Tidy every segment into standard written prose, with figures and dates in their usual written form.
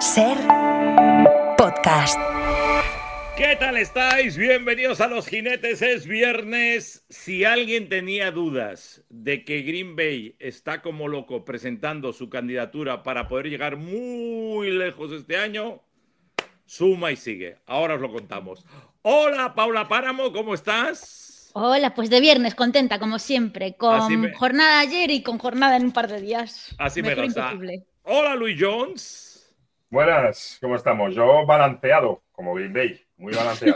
Ser podcast. ¿Qué tal estáis? Bienvenidos a Los Jinetes. Es viernes. Si alguien tenía dudas de que Green Bay está como loco presentando su candidatura para poder llegar muy lejos este año, suma y sigue. Ahora os lo contamos. Hola, Paula Páramo, ¿cómo estás? Hola, pues de viernes, contenta como siempre, con jornada ayer y con jornada en un par de días. Así me gusta. Imposible. Hola, Luis Jones. Buenas, ¿cómo estamos? Yo balanceado, como Green Bay, muy balanceado.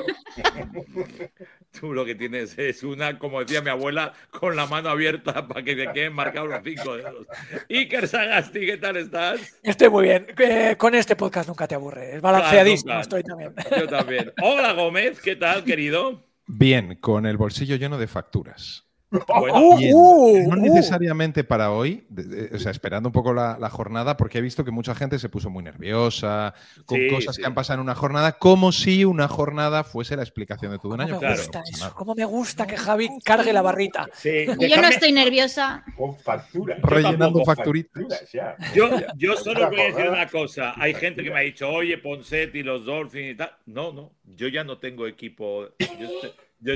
Tú lo que tienes es una, como decía mi abuela, con la mano abierta para que te queden marcados los 5 dedos. Iker Sagasti, ¿qué tal estás? Estoy muy bien. Con este podcast nunca te aburres. Balanceadísimo, Claro, estoy también. Yo también. Hola, Gómez, ¿qué tal, querido? Bien, con el bolsillo lleno de facturas. Bueno, no necesariamente para hoy, o sea, esperando un poco la jornada, porque he visto que mucha gente se puso muy nerviosa con cosas que han pasado en una jornada, como si una jornada fuese la explicación de todo un año. Me gusta eso. Cómo me gusta que Javi cargue la barrita. Sí, yo no estoy nerviosa. Con facturas. Rellenando facturitas. Yo solo voy a decir una cosa. Hay gente que me ha dicho, oye, Ponset y los Dolphins y tal. No, yo ya no tengo equipo. Yo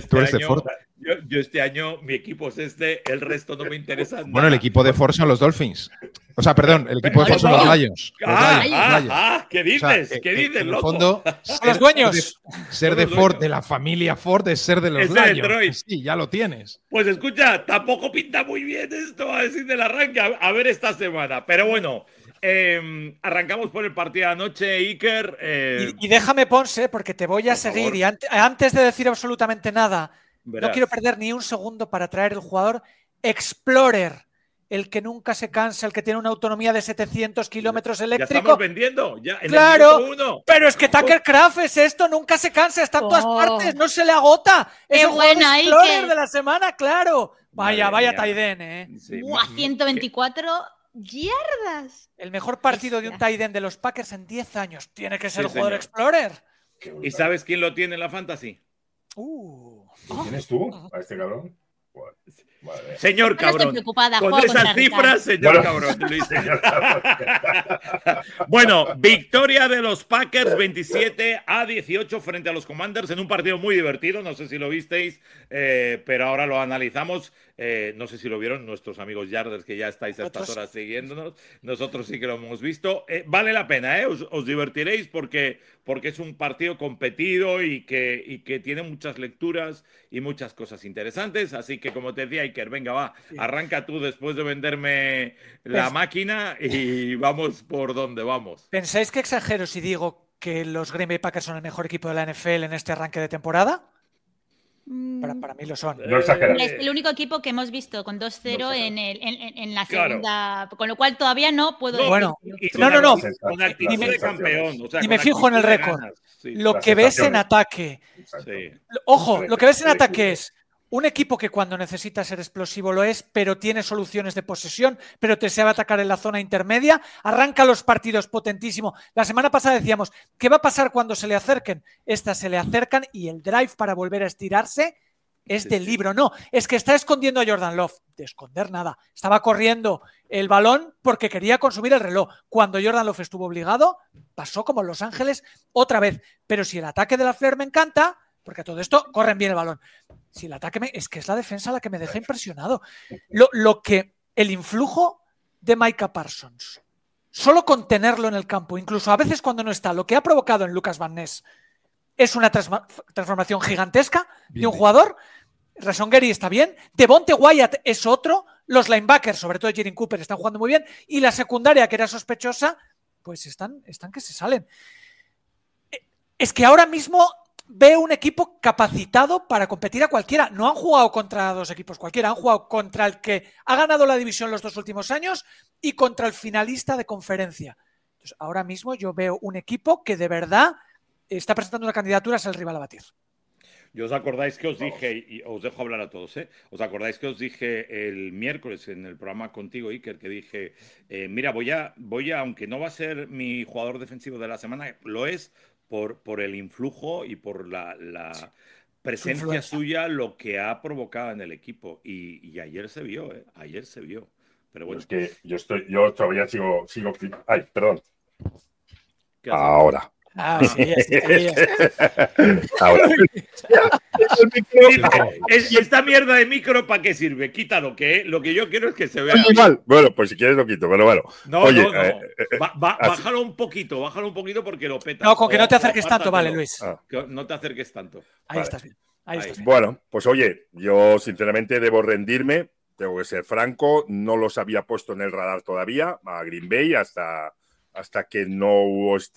este año, mi equipo es este, el resto no me interesa nada. Bueno, el equipo de Ford son los Dolphins. O sea, perdón, el equipo de Ford son los Lions. ¿Qué dices? O sea, ¿Qué dices, en el loco? fondo, los dueños. Ser de Ford, de la familia Ford, es ser de los Es de Lions. Detroit. Sí, ya lo tienes. Pues escucha, tampoco pinta muy bien esto, a decir del arranque. A ver esta semana. Pero bueno, arrancamos por el partido de anoche, Iker. Y déjame, Ponce, porque te voy a seguir. Y antes de decir absolutamente nada, verás. No quiero perder ni un segundo para traer el jugador Explorer, el que nunca se cansa, el que tiene una autonomía de 700 kilómetros eléctrico. Ya estamos vendiendo. Ya, claro, pero es que Tucker Craft es esto, nunca se cansa, está en todas partes, no se le agota. Es el jugador Explorer de la semana, claro. Vaya tight end, Sí, 124 yardas. El mejor partido de un tight end de los Packers en 10 años. Tiene que ser el jugador Explorer. ¿Y sabes quién lo tiene en la fantasy? ¿Lo tienes tú a este cabrón? Vale. Señor cabrón, con esas cifras, señor cabrón, Luis. Bueno, victoria de los Packers 27-18 frente a los Commanders en un partido muy divertido, no sé si lo visteis, pero ahora lo analizamos. No sé si lo vieron nuestros amigos Yarders, que ya estáis a estas horas siguiéndonos. Nosotros sí que lo hemos visto. Vale la pena, os divertiréis porque es un partido competido y que tiene muchas lecturas y muchas cosas interesantes. Así que, como te decía, Iker, venga, va, arranca tú después de venderme la máquina y vamos por donde vamos. ¿Pensáis que exagero si digo que los Green Bay Packers son el mejor equipo de la NFL en este arranque de temporada? Para mí lo son. No exageras. Es el único equipo que hemos visto con 2-0 en la segunda, con lo cual todavía no puedo decir. No. Con actitud de campeón. Y me fijo en el récord. Lo que ves en ataque. Ojo, lo que ves en ataque es un equipo que cuando necesita ser explosivo lo es, pero tiene soluciones de posesión, pero te sabe atacar en la zona intermedia, arranca los partidos potentísimo. La semana pasada decíamos, ¿qué va a pasar cuando se le acerquen? Estas se le acercan y el drive para volver a estirarse es del libro. No, es que está escondiendo a Jordan Love. De esconder nada. Estaba corriendo el balón porque quería consumir el reloj. Cuando Jordan Love estuvo obligado, pasó como en Los Ángeles otra vez. Pero si el ataque de la Fleur me encanta, porque a todo esto corren bien el balón. Si el ataque es que es la defensa la que me deja impresionado. El influjo de Micah Parsons, solo con tenerlo en el campo, incluso a veces cuando no está, lo que ha provocado en Lucas Van Ness es una transformación gigantesca de un jugador. Rashawn Gary está bien, Devonte Wyatt es otro, los linebackers, sobre todo Jalen Cooper, están jugando muy bien, y la secundaria, que era sospechosa, pues están que se salen. Es que ahora mismo veo un equipo capacitado para competir a cualquiera. No han jugado contra dos equipos cualquiera, han jugado contra el que ha ganado la división los 2 últimos años y contra el finalista de conferencia. Entonces, ahora mismo yo veo un equipo que de verdad está presentando una candidatura, es el rival a batir. ¿Y os acordáis que os dije, y os dejo hablar a todos, os acordáis que os dije el miércoles en el programa contigo, Iker, que dije, mira, voy a, aunque no va a ser mi jugador defensivo de la semana, lo es por el influjo y por la presencia suya, lo que ha provocado en el equipo. Y ayer se vio, ayer se vio. Pero bueno. Es que yo todavía sigo. Ay, perdón. Ahora. Sí. Ahora. Esta mierda de micro, ¿para qué sirve? Quítalo, que lo que yo quiero es que se vea. Mal. Bueno, pues si quieres lo quito, pero bueno. No, oye, bájalo un poquito porque lo petas. No, con que no te acerques tanto, vale, Luis. Que no te acerques tanto. Ahí estás bien. Ahí estás bien. Bueno, pues oye, yo sinceramente debo rendirme, tengo que ser franco, no los había puesto en el radar todavía a Green Bay hasta que no hubo el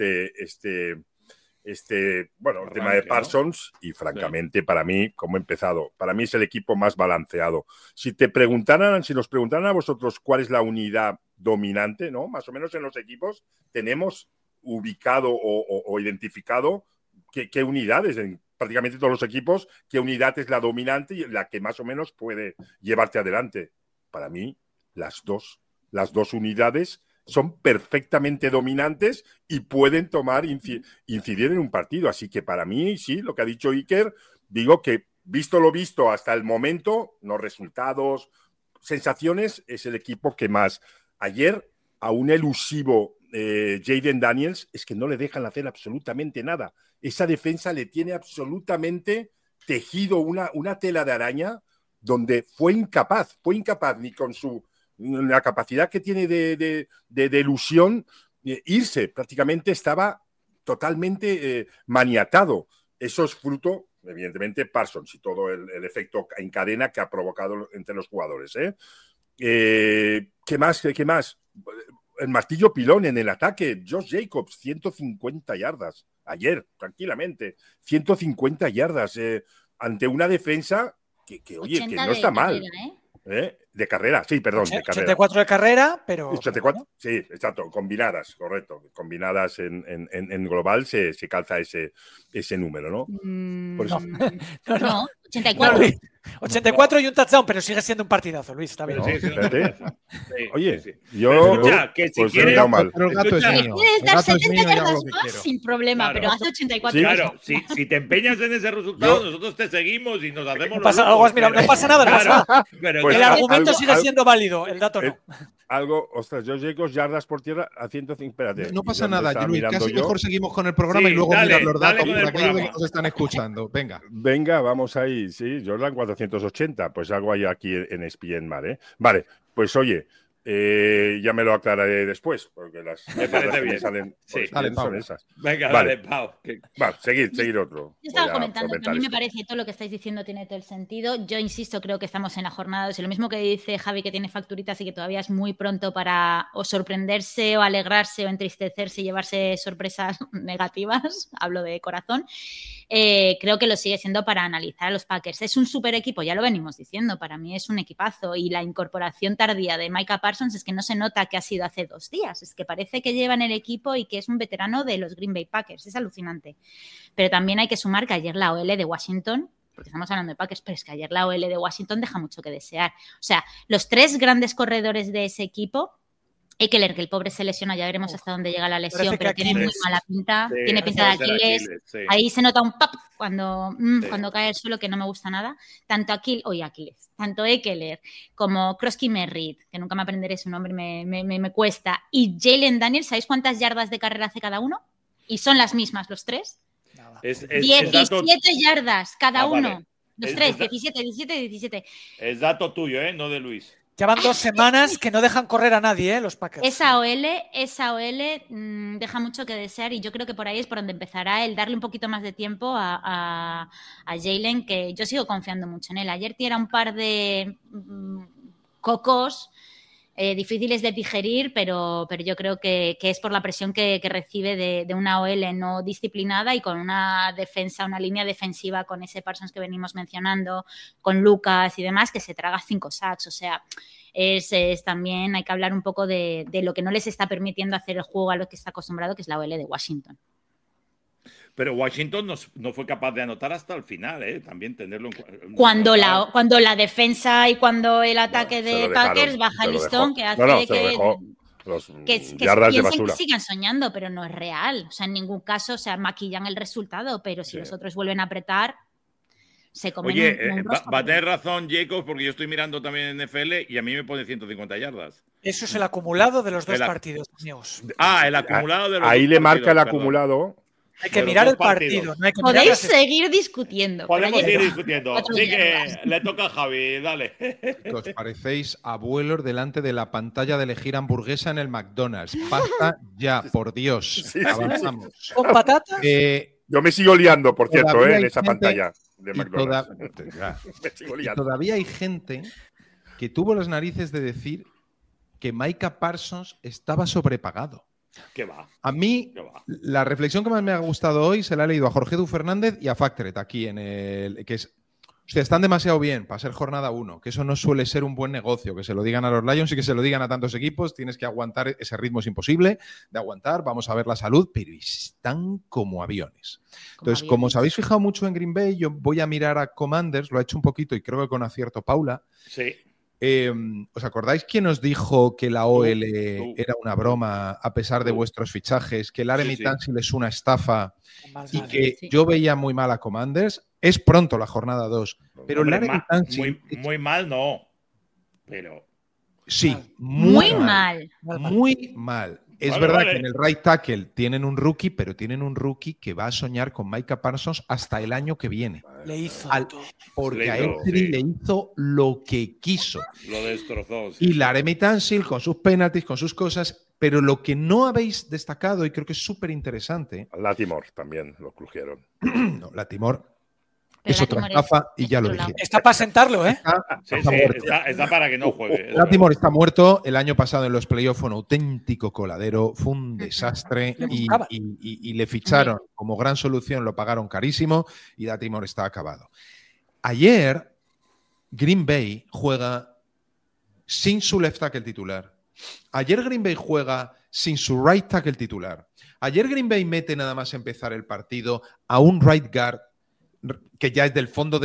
tema de Parsons, ¿no? Y francamente, para mí, como he empezado, para mí es el equipo más balanceado. Si nos preguntaran a vosotros cuál es la unidad dominante, ¿no? Más o menos en los equipos tenemos ubicado o identificado qué unidades en prácticamente todos los equipos, qué unidad es la dominante y la que más o menos puede llevarte adelante. Para mí, las dos unidades son perfectamente dominantes y pueden incidir en un partido. Así que para mí, sí, lo que ha dicho Iker, digo que visto lo visto hasta el momento, no resultados, sensaciones, es el equipo que más. Ayer, a un elusivo Jayden Daniels, es que no le dejan hacer absolutamente nada. Esa defensa le tiene absolutamente tejido una tela de araña donde fue incapaz ni con la capacidad que tiene de ilusión, irse. Prácticamente estaba totalmente maniatado. Eso es fruto, evidentemente, Parsons y todo el efecto en cadena que ha provocado entre los jugadores. ¿Qué más? El martillo pilón en el ataque. Josh Jacobs, 150 yardas. Ayer, tranquilamente. 150 yardas ante una defensa que oye, que no está mal. De carrera, sí, perdón. De carrera. 84 de carrera, pero... 84, sí, exacto, combinadas, correcto. Combinadas en global se calza ese número, ¿no? No, 84. 84 y un touchdown, pero sigue siendo un partidazo, Luis, está bien. No, oye, sí. yo... Escucha, que si quieres... Pero el gato es mío. Quieres dar 70 yardas más sin problema, claro. Pero hace 84. Sí, claro, si te empeñas en ese resultado, nosotros te seguimos y nos hacemos... No pasa nada, Pero pues, el argumento sigue siendo válido, el dato no. Ostras, Josh Jacobs, yardas por tierra a 105, espérate. No pasa nada, Luis, casi mejor seguimos con el programa y luego mirar los datos por aquello que nos están escuchando. Venga, vamos ahí, sí, Jordan 480, pues algo hay aquí en ESPN Mar, Vale, pues oye, ya me lo aclararé después, porque las me parece bien. Salen, sí, son esas. Venga, vale, Pau. Vale, seguir otro. Yo estaba comentando que a mí me parece que todo lo que estáis diciendo tiene todo el sentido. Yo insisto, creo que estamos en la jornada 2 y lo mismo que dice Javi, que tiene facturitas y que todavía es muy pronto para o sorprenderse o alegrarse o entristecerse y llevarse sorpresas negativas, hablo de corazón. Creo que lo sigue siendo para analizar a los Packers. Es un super equipo, ya lo venimos diciendo, para mí es un equipazo y la incorporación tardía de Micah Parsons es que no se nota que ha sido hace 2 días, es que parece que lleva en el equipo y que es un veterano de los Green Bay Packers, es alucinante. Pero también hay que sumar que ayer la OL de Washington, porque estamos hablando de Packers, pero es que ayer la OL de Washington deja mucho que desear. O sea, los 3 grandes corredores de ese equipo, Ekeler, que el pobre se lesiona, ya veremos hasta dónde llega la lesión, pero tiene muy mala pinta, tiene pinta de Aquiles, sí. Ahí se nota un pop cuando cae al suelo, que no me gusta nada. Tanto tanto Ekeler como Krosky Merritt, que nunca me aprenderé su nombre, me cuesta, y Jayden Daniels, ¿sabéis cuántas yardas de carrera hace cada uno? Y son las mismas los 3. 17 yardas cada uno. Vale. Los 3, 17. Es dato tuyo, no de Luis. Llevan 2 semanas que no dejan correr a nadie, los Packers. Esa OL deja mucho que desear y yo creo que por ahí es por donde empezará el darle un poquito más de tiempo a Jaylen, que yo sigo confiando mucho en él. Ayer tira un par de cocos difíciles de digerir, pero yo creo que es por la presión que recibe de una OL no disciplinada y con una defensa, una línea defensiva con ese Parsons que venimos mencionando, con Lucas y demás, que se traga 5 sacks. O sea, es también hay que hablar un poco de lo que no les está permitiendo hacer el juego a lo que está acostumbrado, que es la OL de Washington. Pero Washington no fue capaz de anotar hasta el final, también tenerlo en cuando la defensa y cuando el ataque de Packers baja el listón, que hace que piensen que sigan soñando, pero no es real. O sea, en ningún caso, maquillan el resultado, pero si los otros vuelven a apretar, se comen. Oye, va a tener razón Jacobs, porque yo estoy mirando también en NFL y a mí me pone 150 yardas. Eso es el acumulado de los dos partidos, amigos. El acumulado de los ahí dos le marca el partidos, acumulado. Hay que mirar el partido. No hay que Podéis seguir discutiendo. Podemos seguir discutiendo. Así que le toca a Javi, dale. Os parecéis abuelos delante de la pantalla de elegir hamburguesa en el McDonald's. Basta ya, por Dios. Sí, avanzamos. ¿Con patatas? Yo me sigo liando, por cierto, en esa gente, pantalla de McDonald's. Me sigo liando. Todavía hay gente que tuvo las narices de decir que Micah Parsons estaba sobrepagado. ¿Qué va? A mí, la reflexión que más me ha gustado hoy se la he leído a Jorge Du Fernández y a Factret aquí en el que es. Hostia, están demasiado bien para ser jornada 1, que eso no suele ser un buen negocio, que se lo digan a los Lions y que se lo digan a tantos equipos, tienes que aguantar, ese ritmo es imposible de aguantar, vamos a ver la salud, pero están como aviones. Entonces, como os habéis fijado mucho en Green Bay, yo voy a mirar a Commanders, lo ha hecho un poquito y creo que con acierto Paula. Sí. ¿Os acordáis quién os dijo que la OL era una broma a pesar de vuestros fichajes, que Laramie Tunsil es una estafa y que yo veía muy mal a Commanders? Es pronto la jornada 2, pero Laramie Tunsil… Muy mal no, pero… Sí, muy mal. Muy mal. Es verdad que en el right tackle tienen un rookie, pero tienen un rookie que va a soñar con Micah Parsons hasta el año que viene. Le hizo porque a él le hizo lo que quiso. Lo destrozó. Sí. Y Laramie Tunsil con sus penaltis, con sus cosas, pero lo que no habéis destacado, y creo que es súper interesante… Latimore también lo crujieron. No, Latimore es otra estafa y ya lo dije. Está para sentarlo, ¿eh? Está para que no juegue. Latimore está muerto. El año pasado en los playoffs fue un auténtico coladero, fue un desastre y le ficharon como gran solución, lo pagaron carísimo y Latimore está acabado. Ayer Green Bay juega sin su left tackle titular. Ayer Green Bay juega sin su right tackle titular. Ayer Green Bay mete nada más empezar el partido a un right guard que ya es del fondo,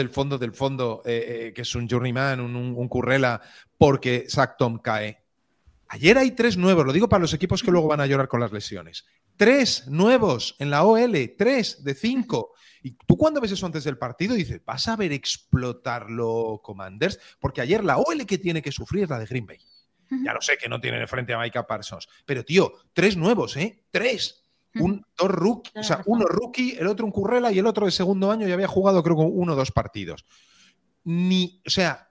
que es un journeyman, un currela, porque Zach Tom cae. Ayer hay 3 nuevos, lo digo para los equipos que luego van a llorar con las lesiones. 3 nuevos en la OL, 3 de 5. Y tú cuando ves eso antes del partido dices, ¿vas a ver explotarlo, Commanders? Porque ayer la OL que tiene que sufrir es la de Green Bay. Ya lo sé que no tienen frente a Micah Parsons, pero tío, 3 nuevos, 3. Dos rookies, o sea, uno rookie, el otro un currela y el otro de segundo año ya había jugado creo con 1 o 2 partidos. Ni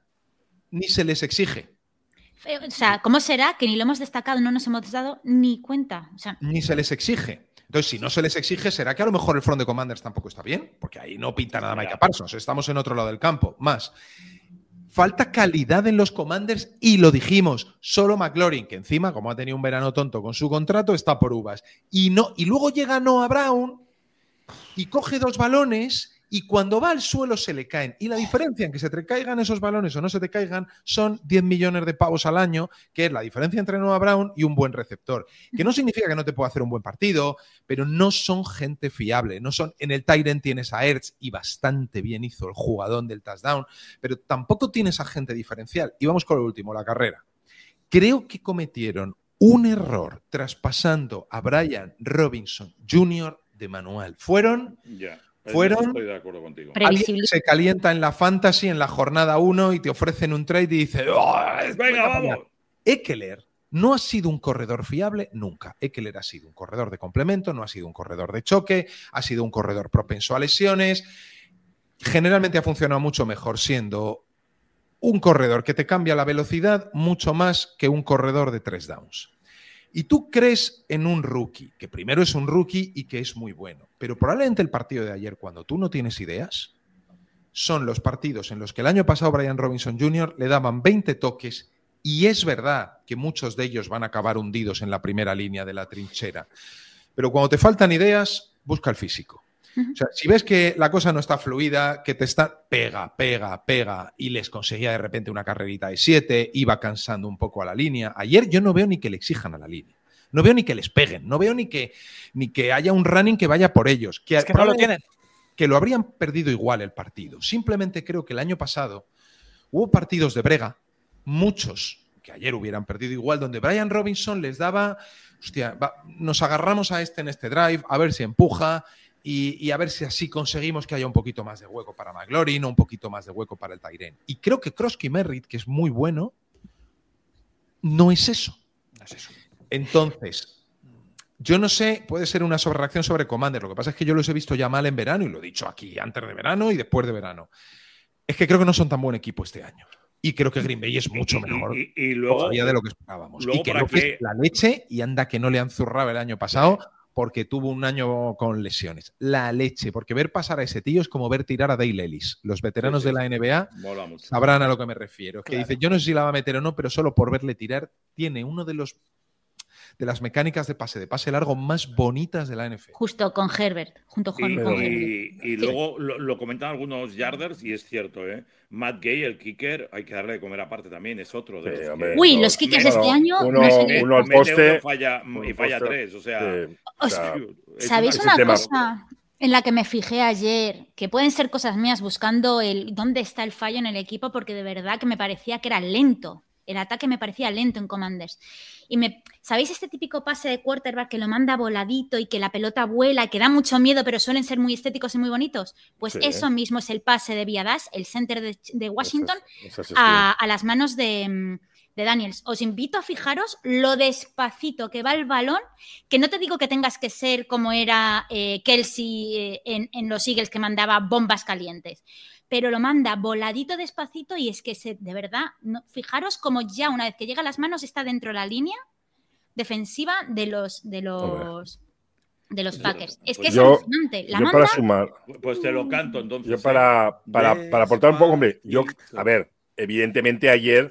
se les exige. O sea, ¿cómo será que ni lo hemos destacado, no nos hemos dado ni cuenta? O sea, ni se les exige. Entonces, si no se les exige, ¿será que a lo mejor el front de Commanders tampoco está bien? Porque ahí no pinta nada Micah Parsons, estamos en otro lado del campo. Más. Falta calidad en los Commanders y lo dijimos. Solo McLaurin, que encima, como ha tenido un verano tonto con su contrato, está por uvas. Y luego llega Noah Brown y coge 2 balones y cuando va al suelo se le caen. Y la diferencia en que se te caigan esos balones o no se te caigan son 10 millones de pavos al año, que es la diferencia entre Noah Brown y un buen receptor. Que no significa que no te pueda hacer un buen partido, pero no son gente fiable. No son, en el tight end tienes a Ertz y bastante bien hizo el jugadón del touchdown, pero tampoco tienes a gente diferencial. Y vamos con lo último, la carrera. Creo que cometieron un error traspasando a Brian Robinson Jr. de manual. Fueron estoy de acuerdo contigo. Alguien se calienta en la fantasy en la jornada 1 y te ofrecen un trade y dice venga, vamos. Ekeler no ha sido un corredor fiable nunca. Ekeler ha sido un corredor de complemento, no ha sido un corredor de choque, ha sido un corredor propenso a lesiones. Generalmente ha funcionado mucho mejor siendo un corredor que te cambia la velocidad mucho más que un corredor de 3 downs. Y tú crees en un rookie, que primero es un rookie y que es muy bueno. Pero probablemente el partido de ayer, cuando tú no tienes ideas, son los partidos en los que el año pasado Brian Robinson Jr. le daban 20 toques y es verdad que muchos de ellos van a acabar hundidos en la primera línea de la trinchera. Pero cuando te faltan ideas, busca el físico. O sea, si ves que la cosa no está fluida, que te está pega, y les conseguía de repente una carrerita de 7, iba cansando un poco a la línea. Ayer yo no veo ni que le exijan a la línea. No veo ni que les peguen. No veo ni que haya un running que vaya por ellos. Es que no lo tienen. Que lo habrían perdido igual el partido. Simplemente creo que el año pasado hubo partidos de brega, muchos, que ayer hubieran perdido igual, donde Brian Robinson les daba, nos agarramos a en este drive, a ver si empuja, y a ver si así conseguimos que haya un poquito más de hueco para McLaurin o un poquito más de hueco para el tight end. Y creo que Kroski Merritt, que es muy bueno, no es eso. Entonces, yo no sé, puede ser una sobrereacción sobre Commander. Lo que pasa es que yo los he visto ya mal en verano y lo he dicho aquí antes de verano y después de verano. Es que creo que no son tan buen equipo este año. Y creo que Green Bay es mucho mejor y luego, todavía de lo que esperábamos. Luego, y que López es la leche, y anda que no le han zurrado el año pasado porque tuvo un año con lesiones. La leche, porque ver pasar a ese tío es como ver tirar a Dale Ellis. Los veteranos de la NBA sabrán a lo que me refiero. Que dice, yo no sé si la va a meter o no, pero solo por verle tirar tiene uno de las mecánicas de pase largo más bonitas de la NFL. Justo con Herbert, junto con Herbert. Y luego lo comentan algunos yarders y es cierto, ¿eh? Matt Gay, el kicker, hay que darle de comer aparte también, es otro de los Uy, los kickers de este año... Uno al poste y falla 3, o sea... ¿Sabéis una cosa en la que me fijé ayer? Que pueden ser cosas mías buscando dónde está el fallo en el equipo, porque de verdad que me parecía que era lento. El ataque me parecía lento en Commanders. ¿Sabéis este típico pase de quarterback que lo manda voladito y que la pelota vuela y que da mucho miedo, pero suelen ser muy estéticos y muy bonitos? Pues eso mismo es el pase de Viadas, el center de Washington, a las manos de Daniels. Os invito a fijaros lo despacito que va el balón, que no te digo que tengas que ser como era Kelsey en los Eagles, que mandaba bombas calientes, pero lo manda voladito despacito y es que de verdad, fijaros como ya una vez que llega a las manos está dentro de la línea defensiva de los Packers. Es que es alucinante. La yo manda, para sumar, pues te lo canto entonces. Yo para aportar un poco, hombre, a ver, evidentemente ayer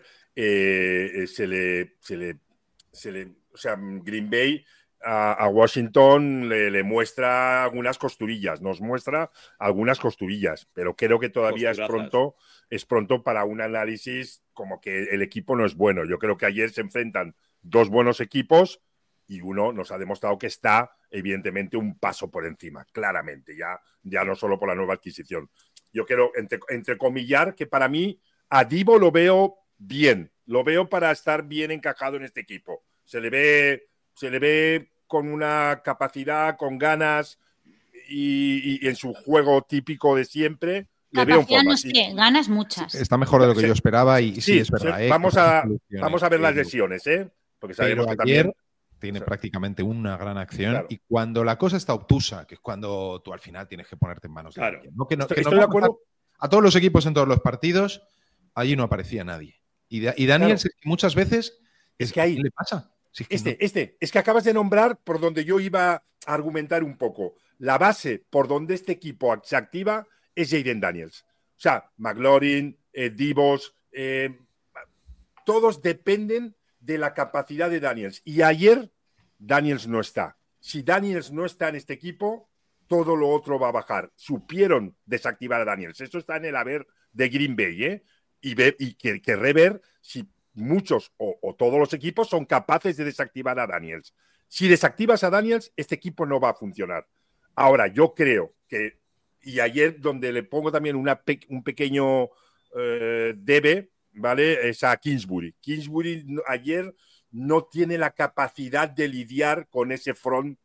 o sea, Green Bay a Washington le muestra algunas costurillas, nos muestra algunas costurillas, pero creo que todavía es pronto para un análisis como que el equipo no es bueno. Yo creo que ayer se enfrentan dos buenos equipos y uno nos ha demostrado que está evidentemente un paso por encima, claramente, ya no solo por la nueva adquisición. Yo quiero entrecomillar que para mí a Divo lo veo bien, lo veo para estar bien encajado en este equipo. Se le ve con una capacidad, con ganas y en su juego típico de siempre. Le veo en forma, ganas muchas. Está mejor de lo que yo esperaba y sí es verdad. Vamos a ver las lesiones, porque sabemos que ayer también tiene prácticamente una gran acción y cuando la cosa está obtusa, que es cuando tú al final tienes que ponerte en manos de alguien. Estoy de acuerdo. A todos los equipos en todos los partidos, allí no aparecía nadie. Y Daniels es que muchas veces es que ahí ¿qué le pasa? Si es que acabas de nombrar por donde yo iba a argumentar un poco. La base por donde este equipo se activa es Jayden Daniels. O sea, McLaurin, Divos, todos dependen de la capacidad de Daniels. Y ayer Daniels no está. Si Daniels no está en este equipo, todo lo otro va a bajar. Supieron desactivar a Daniels. Eso está en el haber de Green Bay, y querré ver si muchos o todos los equipos son capaces de desactivar a Daniels. Si desactivas a Daniels, este equipo no va a funcionar. Ahora, yo creo que, y ayer donde le pongo también un pequeño debe, ¿vale? Es a Kingsbury. Kingsbury ayer no tiene la capacidad de lidiar con ese front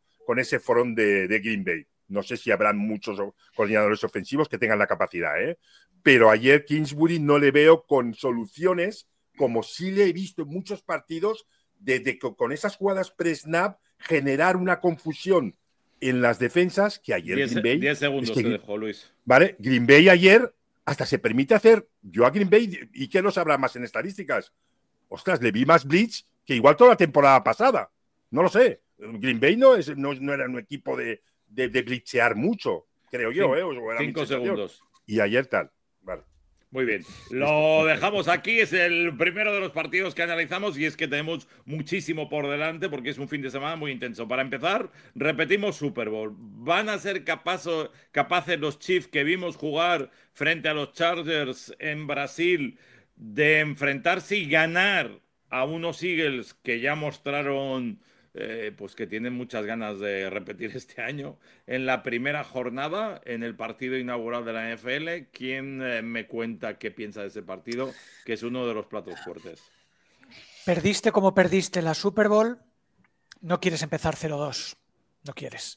de Green Bay. No sé si habrán muchos coordinadores ofensivos que tengan la capacidad, pero ayer Kingsbury no le veo con soluciones como sí le he visto en muchos partidos de con esas jugadas pre-snap generar una confusión en las defensas que ayer Green Bay... 10 segundos te dejó, Luis. Vale, Green Bay ayer hasta se permite hacer... Yo a Green Bay, ¿y qué nos habrá más en estadísticas? Ostras, le vi más blitz que igual toda la temporada pasada. No lo sé. Green Bay no era un equipo de blitzear mucho, creo yo. 5 segundos. Y ayer tal. Vale. Muy bien, lo dejamos aquí, es el primero de los partidos que analizamos y es que tenemos muchísimo por delante porque es un fin de semana muy intenso. Para empezar, repetimos Super Bowl. ¿Van a ser capaces los Chiefs que vimos jugar frente a los Chargers en Brasil de enfrentarse y ganar a unos Eagles que ya mostraron pues que tienen muchas ganas de repetir este año en la primera jornada, en el partido inaugural de la NFL? ¿Quién me cuenta qué piensa de ese partido, que es uno de los platos fuertes? Perdiste como perdiste la Super Bowl, no quieres empezar 0-2, no quieres.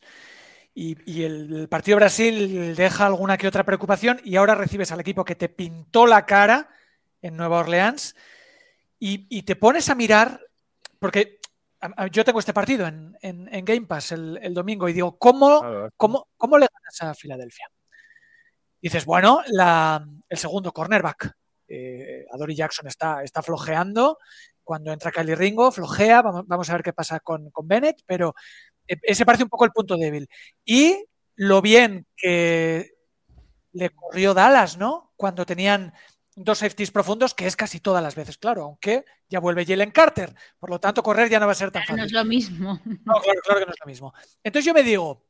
Y el partido de Brasil deja alguna que otra preocupación y ahora recibes al equipo que te pintó la cara en Nueva Orleans Y te pones a mirar, porque yo tengo este partido en Game Pass el domingo y digo, ¿cómo le ganas a Filadelfia? Dices, bueno, el segundo cornerback, Adoree Jackson está flojeando. Cuando entra Kylie Ringo, flojea. Vamos a ver qué pasa con Bennett, pero ese parece un poco el punto débil. Y lo bien que le corrió Dallas, ¿no? Cuando tenían 2 safeties profundos, que es casi todas las veces, claro, aunque ya vuelve Jalen Carter. Por lo tanto, correr ya no va a ser tan fácil. No es lo mismo. No, claro que no es lo mismo. Entonces yo me digo,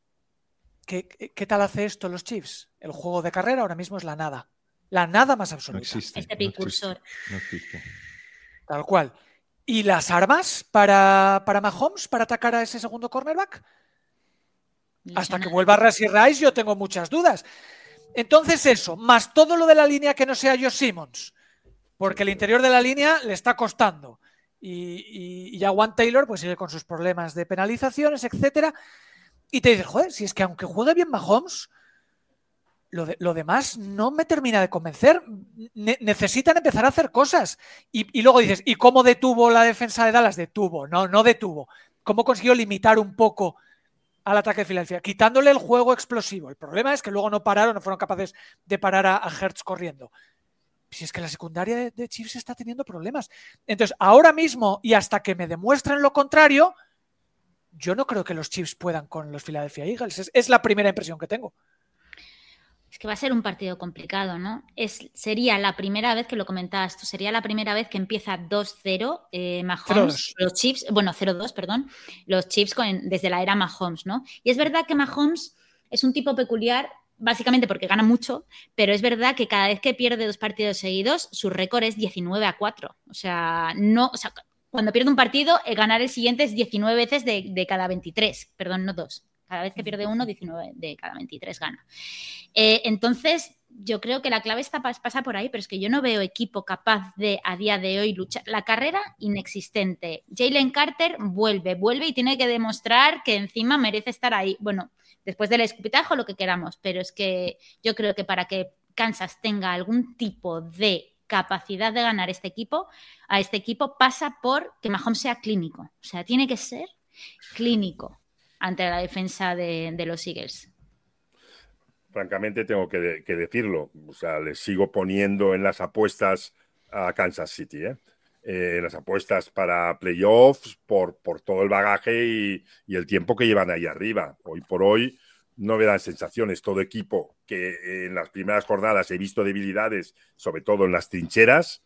¿qué tal hace esto los Chiefs? El juego de carrera ahora mismo es la nada. La nada más absoluta. No existe. Este precursor. No existe. Tal cual. ¿Y las armas para Mahomes para atacar a ese segundo cornerback? Hasta que vuelva Rashee Rice yo tengo muchas dudas. Entonces eso, más todo lo de la línea que no sea Josh Simmons, porque el interior de la línea le está costando. Y ya Juan Taylor pues sigue con sus problemas de penalizaciones, etcétera. Y te dices, joder, si es que aunque juegue bien Mahomes, lo demás no me termina de convencer. Necesitan empezar a hacer cosas. Y luego dices, ¿y cómo detuvo la defensa de Dallas? No detuvo. ¿Cómo consiguió limitar un poco al ataque de Filadelfia? Quitándole el juego explosivo. El problema es que luego no fueron capaces de parar a Hurts corriendo. Si es que la secundaria de Chiefs está teniendo problemas. Entonces, ahora mismo, y hasta que me demuestren lo contrario, yo no creo que los Chiefs puedan con los Philadelphia Eagles. Es la primera impresión que tengo. Es que va a ser un partido complicado, ¿no? Sería la primera vez que lo comentabas tú, sería la primera vez que empieza 2-0 Mahomes, 0-2. Los Chiefs, 0-2, perdón, los Chiefs desde la era Mahomes, ¿no? Y es verdad que Mahomes es un tipo peculiar, básicamente porque gana mucho, pero es verdad que cada vez que pierde 2 partidos seguidos, su récord es 19-4. O sea, cuando pierde un partido, ganar el siguiente es 19 veces de cada 23, perdón, no 2. Cada vez que pierde uno, 19 de cada 23 gana. Entonces, yo creo que la clave pasa por ahí, pero es que yo no veo equipo capaz de, a día de hoy, luchar. La carrera, inexistente. Jalen Carter vuelve y tiene que demostrar que encima merece estar ahí. Bueno, después del escupitajo, lo que queramos, pero es que yo creo que para que Kansas tenga algún tipo de capacidad de ganar a este equipo pasa por que Mahomes sea clínico. O sea, tiene que ser clínico ante la defensa de los Eagles. Francamente tengo que decirlo, o sea, les sigo poniendo en las apuestas a Kansas City, en las apuestas para playoffs por todo el bagaje y el tiempo que llevan ahí arriba. Hoy por hoy no me dan sensaciones. Todo equipo que en las primeras jornadas he visto debilidades, sobre todo en las trincheras,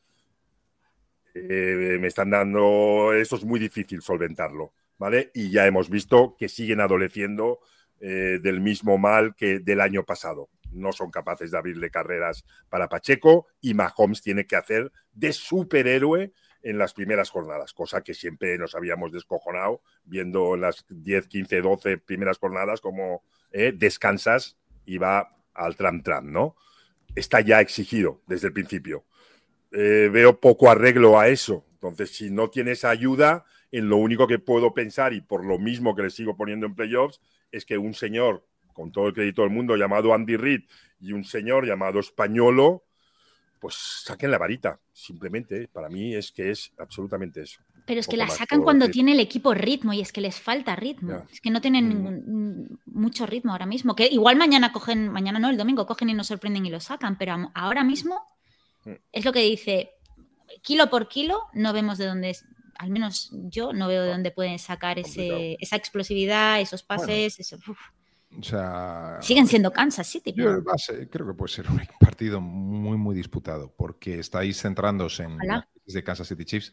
me están dando... Eso es muy difícil solventarlo, ¿vale? Y ya hemos visto que siguen adoleciendo del mismo mal que del año pasado. No son capaces de abrirle carreras para Pacheco y Mahomes tiene que hacer de superhéroe en las primeras jornadas, cosa que siempre nos habíamos descojonado viendo en las 10, 15, 12 primeras jornadas como descansas y va al tram, ¿no? Está ya exigido desde el principio. Veo poco arreglo a eso. Entonces, si no tienes ayuda, en lo único que puedo pensar, y por lo mismo que le sigo poniendo en playoffs, es que un señor, con todo el crédito del mundo, llamado Andy Reid, y un señor llamado Españolo, pues saquen la varita. Simplemente, para mí es que es absolutamente eso. Pero es que la sacan cuando tiene el equipo ritmo, y es que les falta ritmo. Ya. Es que no tienen mucho ritmo ahora mismo. Que igual mañana el domingo cogen y nos sorprenden y lo sacan, pero ahora mismo es lo que dice, kilo por kilo no vemos de dónde es. Al menos yo no veo de dónde pueden sacar esa explosividad, esos pases. O sea, siguen siendo Kansas City. Creo que puede ser un partido muy, muy disputado, porque estáis centrándose en la crisis de Kansas City Chiefs,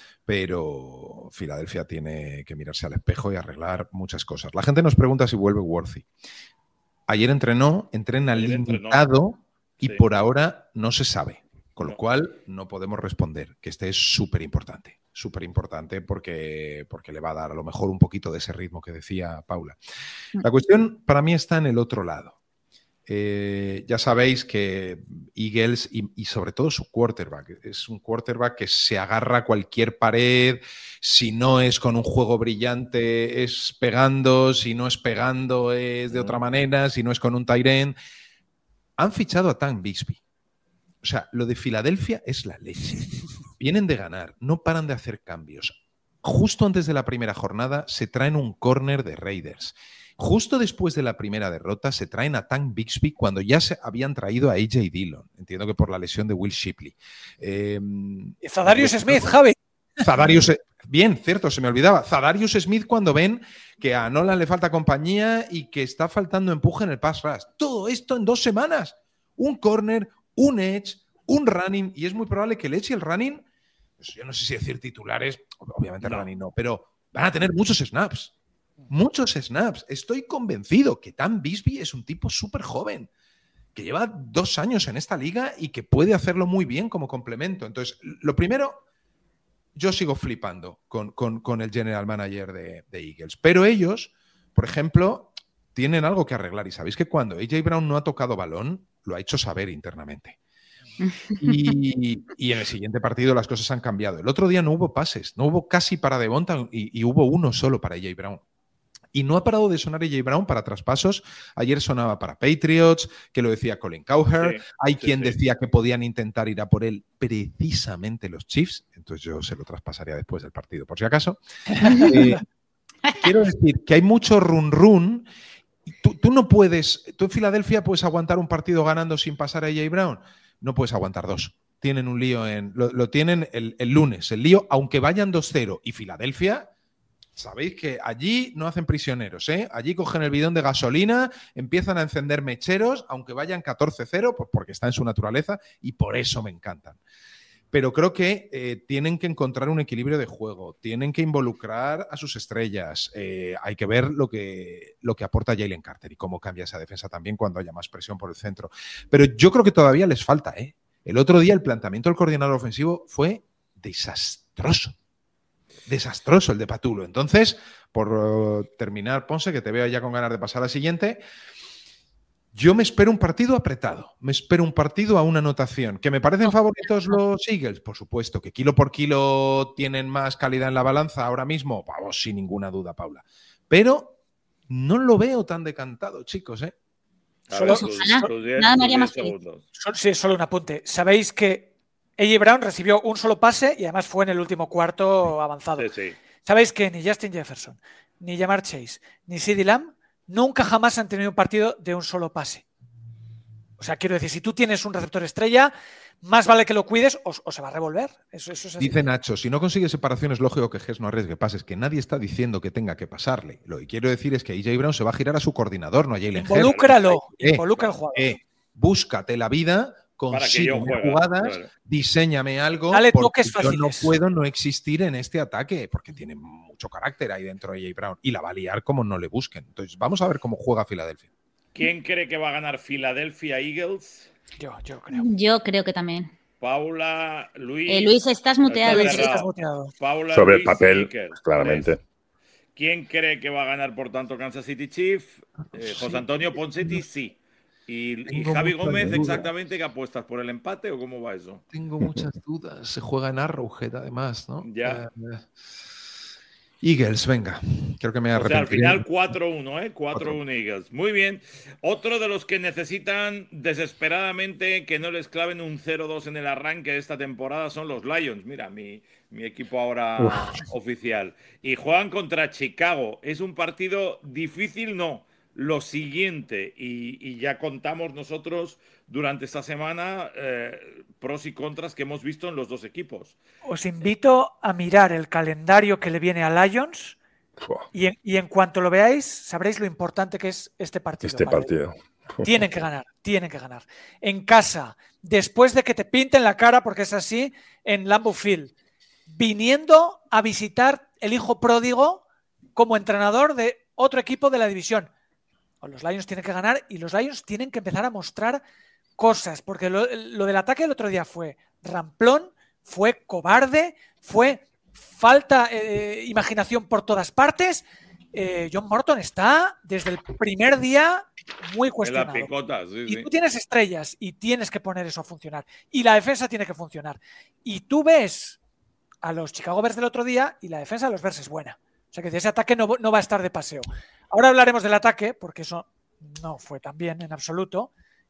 pero Filadelfia tiene que mirarse al espejo y arreglar muchas cosas. La gente nos pregunta si vuelve Worthy. Ayer entrena limitado y por ahora no se sabe. Con lo cual no podemos responder, que este es súper importante porque le va a dar a lo mejor un poquito de ese ritmo que decía Paula. La cuestión para mí está en el otro lado. Ya sabéis que Eagles y sobre todo su quarterback, es un quarterback que se agarra a cualquier pared, si no es con un juego brillante es pegando, si no es pegando es de otra manera, si no es con un tight end. Han fichado a Tank Bigsby. O sea, lo de Filadelfia es la leche. vienen de ganar, no paran de hacer cambios. Justo antes de la primera jornada se traen un córner de Raiders. Justo después de la primera derrota se traen a Tank Bigsby cuando ya se habían traído a AJ Dillon. Entiendo que por la lesión de Will Shipley. Zadarius Smith, Javi. Zadarius, bien, cierto, se me olvidaba. Zadarius Smith cuando ven que a Nolan le falta compañía y que está faltando empuje en el pass rush. Todo esto en 2 semanas. Un corner, un edge, un running. Y es muy probable que el edge y el running, pues yo no sé si decir titulares, obviamente el running no, pero van a tener muchos snaps. Muchos snaps. Estoy convencido que Tank Bigsby es un tipo súper joven, que lleva 2 años en esta liga y que puede hacerlo muy bien como complemento. Entonces, lo primero, yo sigo flipando con el general manager de Eagles. Pero ellos, por ejemplo, tienen algo que arreglar. Y sabéis que cuando A.J. Brown no ha tocado balón, lo ha hecho saber internamente. Y en el siguiente partido las cosas han cambiado. El otro día no hubo pases, no hubo casi para Devonta y hubo uno solo para A.J. Brown. Y no ha parado de sonar A.J. Brown para traspasos. Ayer sonaba para Patriots, que lo decía Colin Cowherd. Hay quien decía que podían intentar ir a por él precisamente los Chiefs. Entonces yo se lo traspasaría después del partido, por si acaso. Quiero decir que hay mucho run. Tú no puedes... Tú en Filadelfia puedes aguantar un partido ganando sin pasar a A.J. Brown. No puedes aguantar 2. Tienen un lío lo tienen el lunes. El lío, aunque vayan 2-0 y Filadelfia... Sabéis que allí no hacen prisioneros, ¿eh? Allí cogen el bidón de gasolina, empiezan a encender mecheros, aunque vayan 14-0, pues porque está en su naturaleza y por eso me encantan. Pero creo que tienen que encontrar un equilibrio de juego, tienen que involucrar a sus estrellas. Hay que ver lo que aporta Jalen Carter y cómo cambia esa defensa también cuando haya más presión por el centro. Pero yo creo que todavía les falta, ¿eh? El otro día el planteamiento del coordinador ofensivo fue desastroso. Desastroso el de Patulo. Entonces, por terminar, Ponce, que te veo ya con ganas de pasar al siguiente, yo me espero un partido apretado, me espero un partido a una anotación. ¿Que me parecen favoritos los Eagles? Por supuesto, que kilo por kilo tienen más calidad en la balanza ahora mismo, vamos, sin ninguna duda, Paula. Pero no lo veo tan decantado, chicos, ¿eh? Nada me haría más feliz. Sí, solo un apunte. Sabéis que A.J. Brown recibió un solo pase y además fue en el último cuarto avanzado. Sí. Sabéis que ni Justin Jefferson, ni Ja'Marr Chase, ni CeeDee Lamb nunca jamás han tenido un partido de un solo pase. O sea, quiero decir, si tú tienes un receptor estrella, más vale que lo cuides o se va a revolver. Eso es así. Dice Nacho, si no consigue separación es lógico que Hess no arriesgue pases, que nadie está diciendo que tenga que pasarle. Lo que quiero decir es que A.J. Brown se va a girar a su coordinador, no a Jalen Hurts. Involúcrala al jugador. Búscate la vida, consigue jugadas, claro. Diséñame algo, dale porque toques yo no puedo no existir en este ataque, porque tiene mucho carácter ahí dentro de A.J. Brown y la va a liar como no le busquen. Entonces vamos a ver cómo juega Filadelfia. ¿Quién cree que va a ganar Philadelphia Eagles? Yo creo. Yo creo que también. Paula, Luis. Luis, estás muteado. Paula, sobre Luis, el papel, Iker, claramente. ¿Quién cree que va a ganar, por tanto, Kansas City Chiefs? José Antonio Poncetti, sí. ¿Y Javi Gómez, dudas. Exactamente, qué apuestas? ¿Por el empate o cómo va eso? Tengo muchas dudas. Se juega en Arrowhead, además, ¿no? Ya. Eagles, venga. Creo que me arrepentiré. Al final 4-1, ¿eh? 4-1 Eagles. Muy bien. Otro de los que necesitan desesperadamente que no les claven un 0-2 en el arranque de esta temporada son los Lions. Mira, mi equipo ahora oficial. Y juegan contra Chicago. Es un partido difícil, no. Lo siguiente, y ya contamos nosotros durante esta semana pros y contras que hemos visto en los dos equipos. Os invito a mirar el calendario que le viene a Lions y en cuanto lo veáis sabréis lo importante que es este partido. Tienen que ganar. En casa, después de que te pinten la cara, porque es así, en Lambeau Field, viniendo a visitar el hijo pródigo como entrenador de otro equipo de la división. Los Lions tienen que ganar y los Lions tienen que empezar a mostrar cosas, porque lo del ataque del otro día fue ramplón, fue cobarde, fue falta imaginación por todas partes. John Morton está desde el primer día muy cuestionado. En la picota, sí. Tú tienes estrellas y tienes que poner eso a funcionar. Y la defensa tiene que funcionar. Y tú ves a los Chicago Bears del otro día y la defensa de los Bears es buena. O sea que ese ataque no va a estar de paseo. Ahora hablaremos del ataque, porque eso no fue tan bien en absoluto.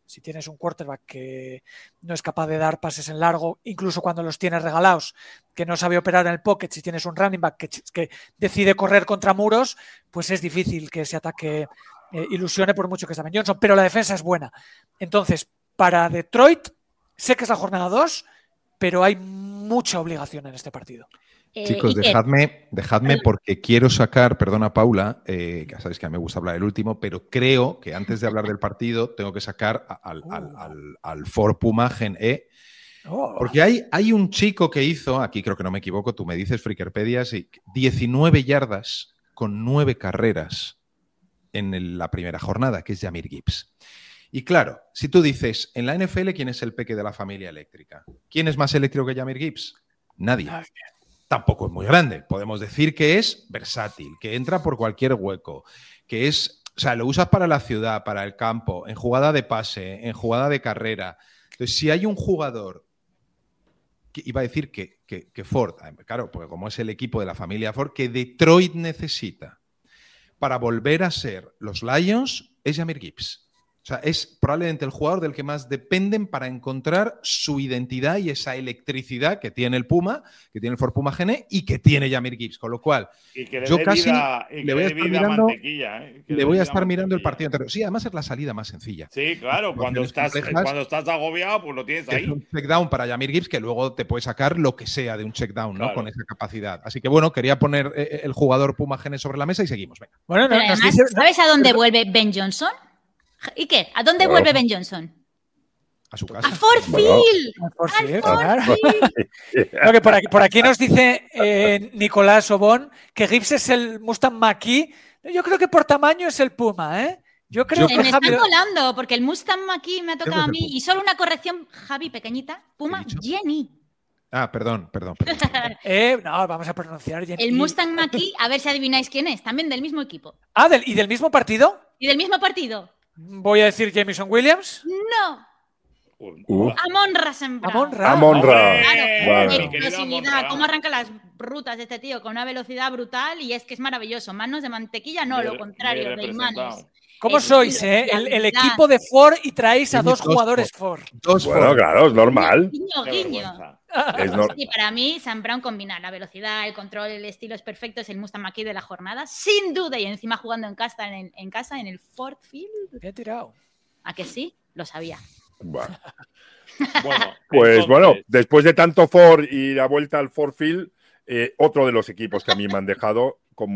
Si tienes un quarterback que no es capaz de dar pases en largo, incluso cuando los tienes regalados, que no sabe operar en el pocket, si tienes un running back que decide correr contra muros, pues es difícil que ese ataque ilusione por mucho que sea Ben Johnson, pero la defensa es buena. Entonces, para Detroit, sé que es la jornada 2, pero hay mucha obligación en este partido. Chicos, dejadme porque quiero sacar, perdona Paula, que ya sabéis que a mí me gusta hablar del último, pero creo que antes de hablar del partido tengo que sacar al Ford Puma Gen E. Porque hay un chico que hizo, aquí creo que no me equivoco, tú me dices, Freakerpedias, 19 yardas con 9 carreras en la primera jornada, que es Jahmyr Gibbs. Y claro, si tú dices, en la NFL, ¿quién es el peque de la familia eléctrica? ¿Quién es más eléctrico que Jahmyr Gibbs? Nadie. Tampoco es muy grande. Podemos decir que es versátil, que entra por cualquier hueco, que es, o sea, lo usas para la ciudad, para el campo, en jugada de pase, en jugada de carrera. Entonces, si hay un jugador, que iba a decir que Ford, claro, porque como es el equipo de la familia Ford, que Detroit necesita para volver a ser los Lions, es Jahmyr Gibbs. O sea, es probablemente el jugador del que más dependen para encontrar su identidad y esa electricidad que tiene el Puma, que tiene el Ford Puma Gen E y que tiene Jahmyr Gibbs. Con lo cual, yo casi le voy a estar mirando el partido entero. Sí, además es la salida más sencilla. Sí, claro, cuando estás agobiado, pues lo tienes ahí. Es un check down para Jahmyr Gibbs que luego te puede sacar lo que sea de un check down, ¿no? Claro. Con esa capacidad. Así que bueno, quería poner el jugador Puma Gen E sobre la mesa y seguimos. Venga. Bueno, ¿sabes a dónde vuelve Ben Johnson? ¿Y qué? ¿A dónde vuelve Ben Johnson? A su casa. ¡A Ford Field! No, que por aquí nos dice Nicolás Obón que Gibbs es el Mustang Mach-E. Yo creo que por tamaño es el Puma, ¿eh? Yo creo que me están colando porque el Mustang Mach-E me ha tocado a mí. Y solo una corrección, Javi, pequeñita. Puma Jenny. Ah, perdón. No, vamos a pronunciar Jenny. El Mustang Mach-E, a ver si adivináis quién es. También del mismo equipo. Ah, ¿y del mismo partido? ¿Y del mismo partido? Voy a decir Jameson Williams. No. Amon-Ra St. Brown. Amon-Ra. Claro, explosividad, cómo arranca las rutas de este tío con una velocidad brutal y es que es maravilloso. Manos de mantequilla, no, lo contrario, de imanes. ¿Cómo sois, el equipo de Ford y traéis a dos jugadores Ford? Bueno, claro, es normal. Guiño. Sí, para mí, St. Brown combina la velocidad, el control, el estilo es perfecto, es el Mustang Mach-E de la jornada, sin duda, y encima jugando en casa en el Ford Field. Me he tirado. ¿A que sí? Lo sabía. Bueno. Pues bueno, después de tanto Ford y la vuelta al Ford Field, otro de los equipos que a mí me han dejado con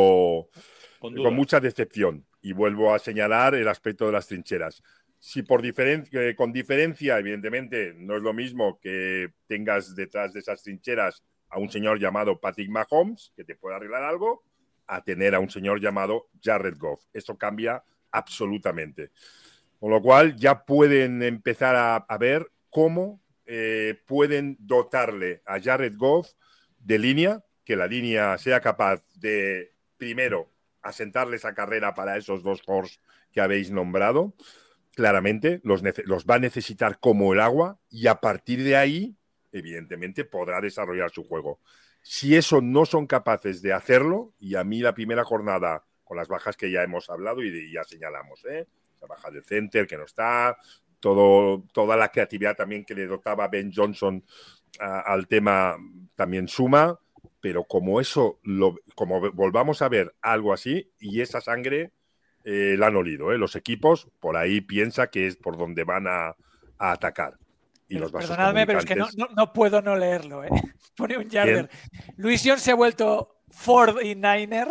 mucha decepción. Y vuelvo a señalar el aspecto de las trincheras. Si con diferencia, evidentemente, no es lo mismo que tengas detrás de esas trincheras a un señor llamado Patrick Mahomes, que te puede arreglar algo, a tener a un señor llamado Jared Goff. Eso cambia absolutamente. Con lo cual ya pueden empezar a ver cómo pueden dotarle a Jared Goff de línea, que la línea sea capaz de, primero, asentarle esa carrera para esos dos Fords que habéis nombrado. Claramente los va a necesitar como el agua y a partir de ahí, evidentemente, podrá desarrollar su juego. Si eso no son capaces de hacerlo, y a mí la primera jornada, con las bajas que ya hemos hablado y ya señalamos, la baja del center que no está, toda la creatividad también que le dotaba Ben Johnson al tema también suma, pero como volvamos a ver algo así y esa sangre la han olido, los equipos por ahí piensa que es por donde van a atacar. Y los perdonadme, pero es que no puedo no leerlo. Pone un yarder. Luis John se ha vuelto 49er.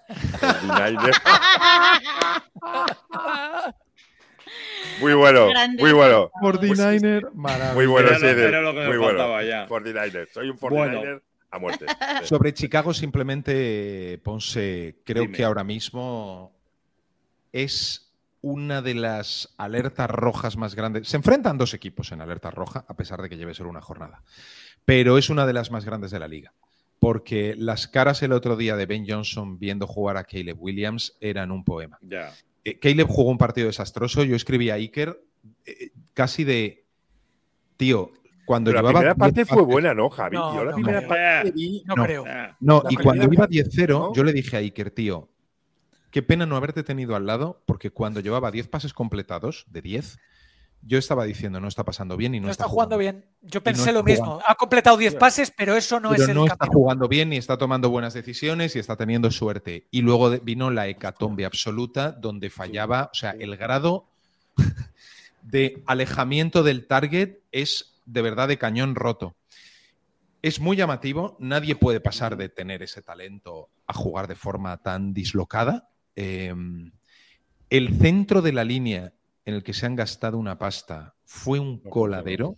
Muy bueno, muy bueno. 49er, muy bueno, sí, muy bueno. 49er. Soy un 49er a muerte. Sobre Chicago, simplemente, Ponce, creo que ahora mismo es una de las alertas rojas más grandes. Se enfrentan dos equipos en alerta roja, a pesar de que lleve solo una jornada. Pero es una de las más grandes de la liga. Porque las caras el otro día de Ben Johnson viendo jugar a Caleb Williams eran un poema. Yeah. Caleb jugó un partido desastroso. Yo escribí a Iker casi de... Tío, cuando pero llevaba... La primera parte fue buena, ¿no, Javi? No creo. No, y cuando iba 10-0, yo le dije a Iker, tío, qué pena no haberte tenido al lado, porque cuando llevaba 10 pases completados, de 10, Yo estaba diciendo, no está pasando bien y no está jugando bien. Yo pensé lo mismo. Ha completado 10 pases, pero eso no es el camino. No está jugando bien, ni está tomando buenas decisiones y está teniendo suerte. Y luego vino la hecatombe absoluta donde fallaba. O sea, el grado de alejamiento del target es de verdad de cañón roto. Es muy llamativo. Nadie puede pasar de tener ese talento a jugar de forma tan dislocada. El centro de la línea en el que se han gastado una pasta fue un coladero.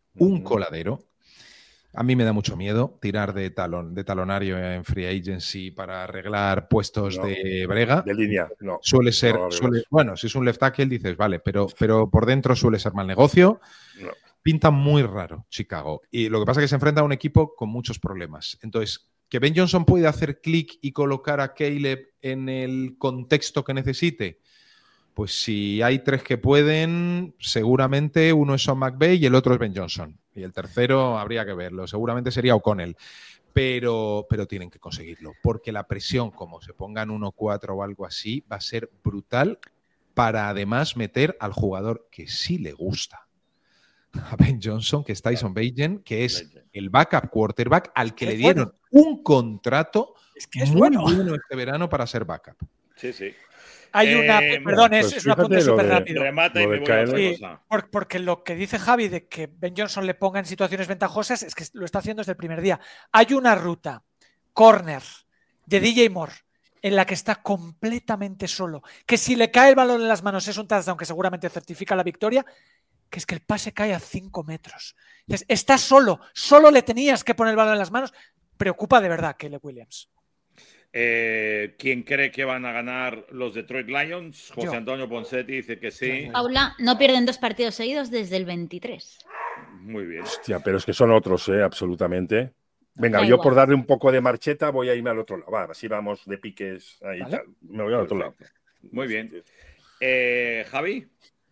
A mí me da mucho miedo tirar de talonario en free agency para arreglar puestos de brega. De línea, no. Bueno, si es un left tackle dices, vale, pero por dentro suele ser mal negocio. No. Pinta muy raro Chicago. Y lo que pasa es que se enfrenta a un equipo con muchos problemas. Entonces, que Ben Johnson puede hacer clic y colocar a Caleb en el contexto que necesite. Pues si hay 3 que pueden, seguramente uno es Sean McVay y el otro es Ben Johnson. Y el tercero habría que verlo. Seguramente sería O'Connell. Pero tienen que conseguirlo. Porque la presión, como se pongan 1-4 o algo así, va a ser brutal para además meter al jugador que sí le gusta a Ben Johnson, que es Tyson Bagent, que es el backup quarterback al que le dieron un contrato muy bueno este verano para ser backup. Sí, sí. Hay una, perdón, es un apunte súper rápido. Remata y me voy a otra cosa. Porque lo que dice Javi de que Ben Johnson le ponga en situaciones ventajosas es que lo está haciendo desde el primer día. Hay una ruta, corner, de DJ Moore, en la que está completamente solo. Que si le cae el balón en las manos es un touchdown que seguramente certifica la victoria, que es que el pase cae a 5 metros. Entonces, está solo le tenías que poner el balón en las manos. Preocupa de verdad Caleb Williams. ¿Quién cree que van a ganar los Detroit Lions? José Antonio Poncetti dice que sí. Paula, no pierden 2 partidos seguidos desde el 23. Muy bien. Hostia, pero es que son otros, absolutamente. Venga, yo por darle un poco de marcheta voy a irme al otro lado. Va, así vamos de piques ahí. ¿Vale? Tal. Me voy al otro lado. Muy bien. Javi.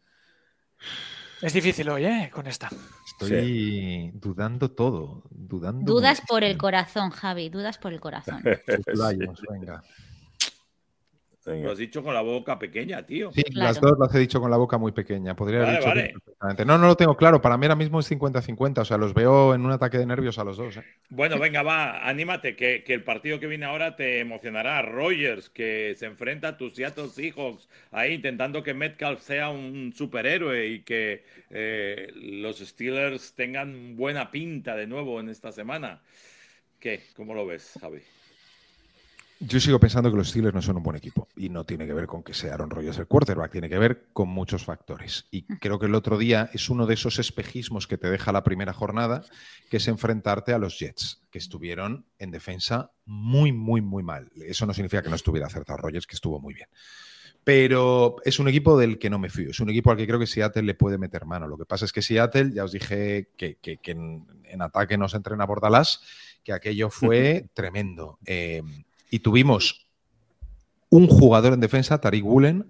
Es difícil hoy, con esta. Estoy dudando todo. Dudas por el corazón, Javi. Dudas por el corazón. Venga. Lo has dicho con la boca pequeña, tío. Sí, claro. Las dos las he dicho con la boca muy pequeña. Podría haber dicho perfectamente. No lo tengo claro. Para mí ahora mismo es 50-50. O sea, los veo en un ataque de nervios a los dos. Bueno, venga, va, anímate, que el partido que viene ahora te emocionará. Rodgers, que se enfrenta a tus Seattle Seahawks, ahí intentando que Metcalf sea un superhéroe y que los Steelers tengan buena pinta de nuevo en esta semana. ¿Qué? ¿Cómo lo ves, Javi? Yo sigo pensando que los Steelers no son un buen equipo y no tiene que ver con que sea Aaron Rodgers el quarterback, tiene que ver con muchos factores. Y creo que el otro día es uno de esos espejismos que te deja la primera jornada, que es enfrentarte a los Jets, que estuvieron en defensa muy, muy, muy mal. Eso no significa que no estuviera acertado Rodgers, que estuvo muy bien. Pero es un equipo del que no me fío. Es un equipo al que creo que Seattle le puede meter mano. Lo que pasa es que Seattle, ya os dije que en ataque no se entrena por Dallas, que aquello fue tremendo. Y tuvimos un jugador en defensa, Tariq Woolen,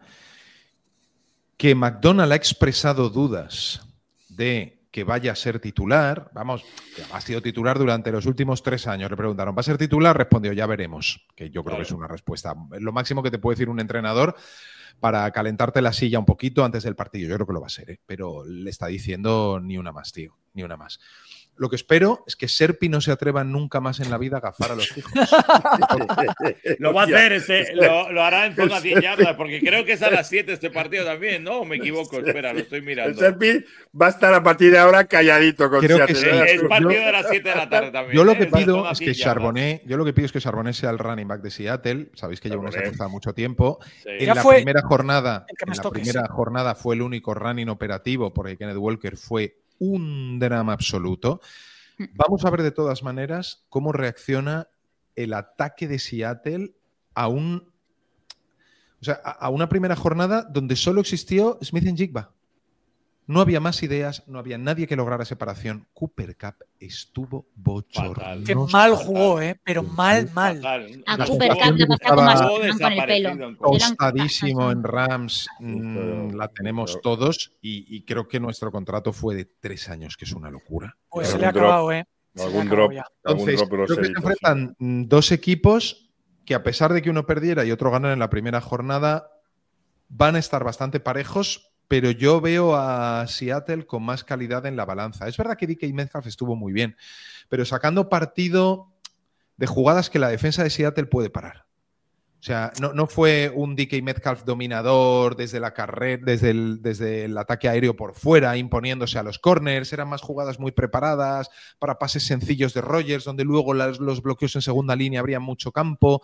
que McDonald ha expresado dudas de que vaya a ser titular. Vamos, que ha sido titular durante los últimos 3 años. Le preguntaron, ¿va a ser titular? Respondió, ya veremos. Que yo creo que es una respuesta. Lo máximo que te puede decir un entrenador para calentarte la silla un poquito antes del partido. Yo creo que lo va a ser, pero le está diciendo ni una más, tío. Ni una más. Lo que espero es que Serpi no se atreva nunca más en la vida a gafar a los hijos. Lo va a hacer, lo hará en zona 10 yardas, porque creo que es a las 7 este partido también, ¿no? ¿O me equivoco? Espera, lo estoy mirando. Serpi va a estar a partir de ahora calladito con creo que sí. Es partido de las 7 de la tarde también. Yo lo que pido es que Charbonnet sea el running back de Seattle. Sabéis que lleva una cruzada mucho tiempo. Sí. En la primera jornada fue el único running operativo, porque Kenneth Walker fue un drama absoluto. Vamos a ver de todas maneras cómo reacciona el ataque de Seattle a una primera jornada donde solo existió Smith-Njigba. No había más ideas, no había nadie que lograra separación. Cooper Kupp estuvo bochornoso. Qué mal jugó, pero mal. A Cooper Kupp le pasó como con el pelo. Tostadísimo en Rams, la tenemos todos y creo que nuestro contrato fue de 3 años, que es una locura. Pues se le ha acabado, Algún drop. Entonces, creo que se enfrentan 2 equipos que, a pesar de que uno perdiera y otro ganara en la primera jornada, van a estar bastante parejos, pero yo veo a Seattle con más calidad en la balanza. Es verdad que DK Metcalf estuvo muy bien, pero sacando partido de jugadas que la defensa de Seattle puede parar. O sea, no fue un DK Metcalf dominador desde la carrera, desde el ataque aéreo por fuera, imponiéndose a los corners. Eran más jugadas muy preparadas para pases sencillos de Rodgers, donde luego los bloqueos en segunda línea abrían mucho campo.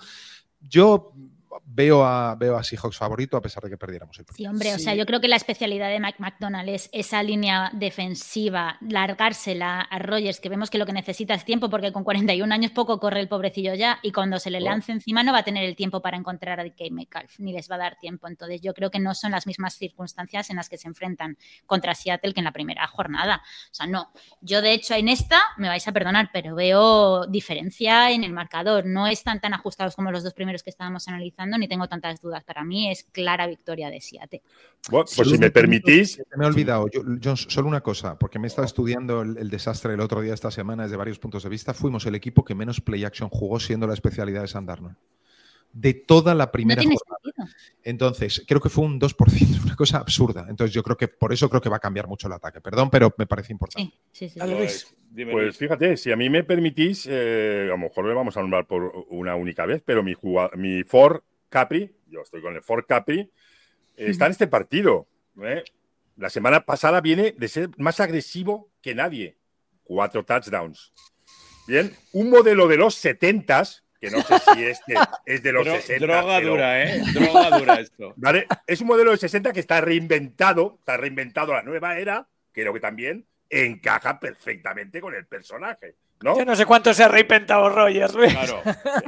Yo veo a Seahawks favorito a pesar de que perdiéramos el partido. Sí, hombre, o sea, yo creo que la especialidad de Mike Macdonald es esa línea defensiva, largársela a Rodgers, que vemos que lo que necesita es tiempo, porque con 41 años poco corre el pobrecillo ya, y cuando se le lance encima no va a tener el tiempo para encontrar a DK Metcalf, ni les va a dar tiempo. Entonces yo creo que no son las mismas circunstancias en las que se enfrentan contra Seattle que en la primera jornada. O sea, no. Yo, de hecho, en esta, me vais a perdonar, pero veo diferencia en el marcador. No están tan ajustados como los dos primeros que estábamos analizando, ni tengo tantas dudas. Para mí es clara victoria de Seattle. Bueno, pues si me permitís... Me he olvidado, yo solo una cosa, porque me he estado estudiando el desastre el otro día, esta semana, desde varios puntos de vista. Fuimos el equipo que menos play action jugó, siendo la especialidad de Sam Darnold. De toda la primera jornada. Entonces, creo que fue un 2%, una cosa absurda. Entonces, yo creo que por eso creo que va a cambiar mucho el ataque. Perdón, pero me parece importante. Sí. Pues fíjate, si a mí me permitís, a lo mejor le vamos a nombrar por una única vez, pero mi Ford Capri, yo estoy con el Ford Capri, está en este partido. La semana pasada viene de ser más agresivo que nadie. 4 touchdowns. Bien, un modelo de los 70s, que no sé si este es de los 60. Droga dura, ¿eh? Droga dura esto. ¿Vale? Es un modelo de 60 que está reinventado la nueva era, creo que también encaja perfectamente con el personaje, ¿no? Yo no sé cuánto se ha reinventado Rodgers, Luis. Claro.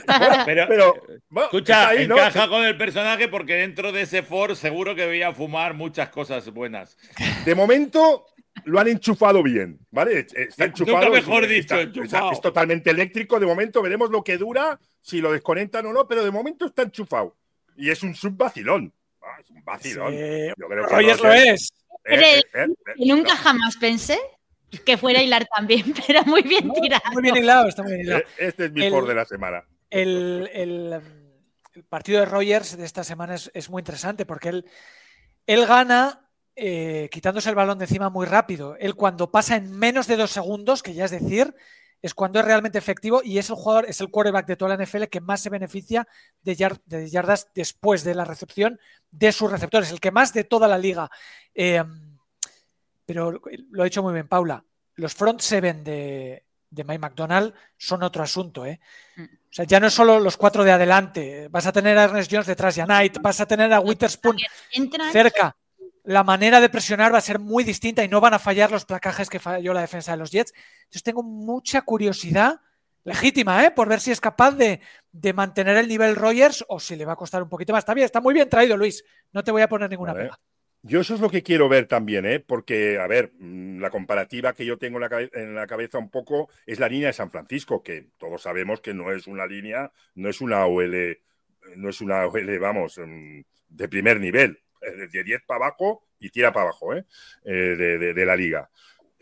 Pero bueno, escucha, ahí, encaja con el personaje porque dentro de ese Ford seguro que veía fumar muchas cosas buenas. De momento lo han enchufado bien, ¿vale? Está enchufado. Nunca mejor dicho, enchufado. Es totalmente eléctrico. De momento veremos lo que dura, si lo desconectan o no, pero de momento está enchufado. Y es un subvacilón. Es un vacilón. Sí, yo creo que Rodgers lo es. Nunca jamás pensé que fuera a hilar también, pero muy bien tirado. Muy bien hilado, está muy bien hilado. Este es mi Ford de la semana. El partido de Rodgers de esta semana es muy interesante porque él gana quitándose el balón de encima muy rápido. Él cuando pasa en menos de 2 segundos, que ya es decir, es cuando es realmente efectivo y es el quarterback de toda la NFL que más se beneficia de yardas después de la recepción de sus receptores, el que más de toda la liga. Pero lo ha dicho muy bien Paula, los front seven de Mike Macdonald son otro asunto, ¿eh? O sea, ya no es solo los 4 de adelante, vas a tener a Ernest Jones detrás y a Knight, vas a tener a Witherspoon cerca. La manera de presionar va a ser muy distinta y no van a fallar los placajes que falló la defensa de los Jets. Entonces tengo mucha curiosidad, legítima, por ver si es capaz de mantener el nivel Rodgers o si le va a costar un poquito más. Está bien, está muy bien traído, Luis. No te voy a poner ninguna pega. Yo eso es lo que quiero ver también, porque, a ver, la comparativa que yo tengo en la cabeza un poco es la línea de San Francisco, que todos sabemos que no es una línea, no es una OL, vamos, de primer nivel. De 10 para abajo y tira para abajo, de la liga.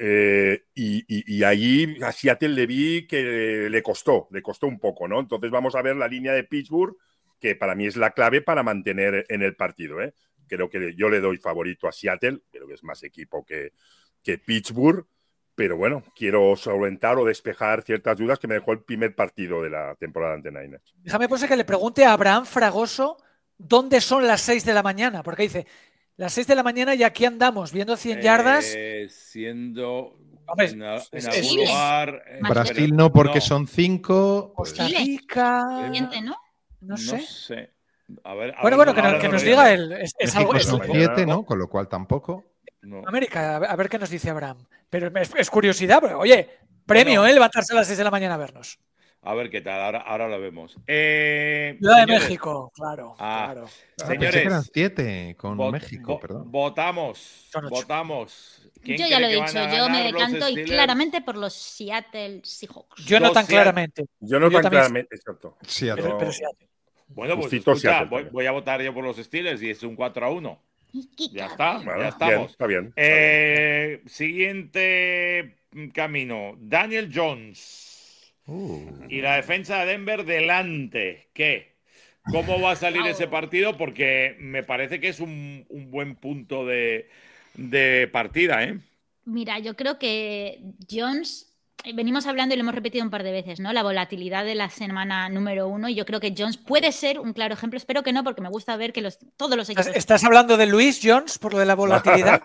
Y allí a Seattle le vi que le costó un poco, ¿no? Entonces vamos a ver la línea de Pittsburgh, que para mí es la clave para mantener en el partido, Creo que yo le doy favorito a Seattle, creo que es más equipo que Pittsburgh, pero bueno, quiero solventar o despejar ciertas dudas que me dejó el primer partido de la temporada ante Niners. Déjame pues que le pregunte a Abraham Fragoso ¿dónde son las 6 de la mañana? Porque dice, las 6 de la mañana y aquí andamos, viendo 100 yardas. Siendo Hombre, en algún lugar... Brasil no, porque son 5. Costa Rica... ¿no? No sé. A ver, bueno, que nos diga él. Es algo... Son 7, ¿no? Con lo cual tampoco. No. América, a ver qué nos dice Abraham. Pero es curiosidad, pero oye, premio, levantarse a las 6 de la mañana a vernos. A ver qué tal, ahora lo vemos. Ciudad de México, claro. Señores, eran 7 con México, perdón. Votamos. Yo ya lo he dicho, yo me decanto y claramente por los Seattle Seahawks. Yo no tan claramente. Yo no tan claramente, exacto. Seattle. Pero Seattle. Bueno, pues escucha, voy a votar yo por los Steelers y es un 4-1. Ya está, bueno, ya estamos. Bien, está bien. Siguiente camino, Daniel Jones. Y la defensa de Denver delante. ¿Qué? cómo va a salir ese partido, porque me parece que es un buen punto de partida, ¿eh? Mira, yo creo que Jones, venimos hablando y lo hemos repetido un par de veces, ¿no? La volatilidad de la semana número 1, y yo creo que Jones puede ser un claro ejemplo. Espero que no, porque me gusta ver que todos los equipos... ¿Estás hablando de Luis Jones por lo de la volatilidad?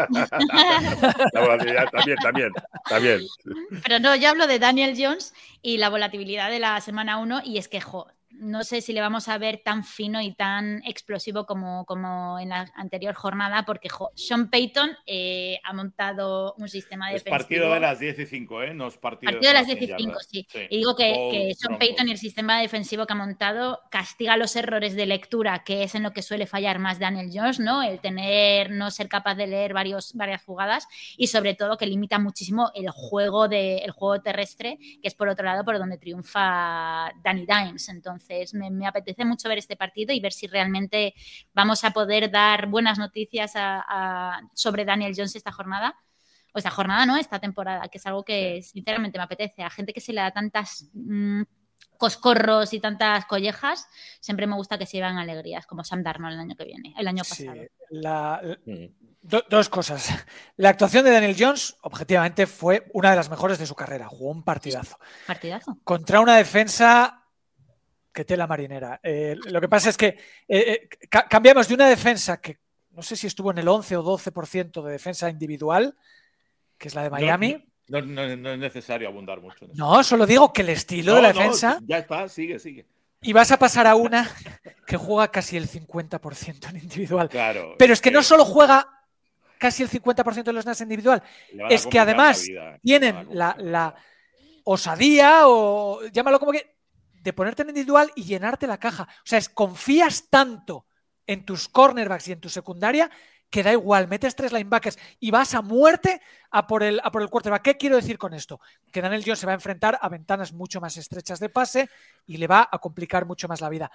La volatilidad también. Pero no, yo hablo de Daniel Jones y la volatilidad de la semana 1, y es que, no sé si le vamos a ver tan fino y tan explosivo como en la anterior jornada, porque Sean Payton ha montado un sistema defensivo. Es partido de las 10:05, ¿eh? No es partido de las 10:05, sí. Y digo que Sean Payton y el sistema defensivo que ha montado castiga los errores de lectura, que es en lo que suele fallar más Daniel Jones, ¿no? El no ser capaz de leer varias jugadas, y sobre todo que limita muchísimo el juego terrestre, que es por otro lado por donde triunfa Danny Dimes. Entonces me apetece mucho ver este partido y ver si realmente vamos a poder dar buenas noticias sobre Daniel Jones esta jornada. O esta jornada, ¿no? Esta temporada, que es algo que sinceramente me apetece. A gente que se le da tantas coscorros y tantas collejas, siempre me gusta que se llevan alegrías, como Sam Darnold el año pasado. Dos cosas. La actuación de Daniel Jones, objetivamente, fue una de las mejores de su carrera. Jugó un partidazo. Partidazo. Contra una defensa... que tela marinera. Lo que pasa es que cambiamos de una defensa que no sé si estuvo en el 11 o 12% de defensa individual, que es la de Miami. No es necesario abundar mucho en eso. No, solo digo que el estilo de la defensa... Ya está, sigue. Y vas a pasar a una que juega casi el 50% en individual. Claro, pero es que no solo juega casi el 50% de los snaps en individual, es que además tienen la osadía, o llámalo como que, de ponerte en individual y llenarte la caja. O sea, confías tanto en tus cornerbacks y en tu secundaria que da igual, metes 3 linebackers y vas a muerte a por el quarterback. ¿Qué quiero decir con esto? Que Daniel Jones se va a enfrentar a ventanas mucho más estrechas de pase y le va a complicar mucho más la vida.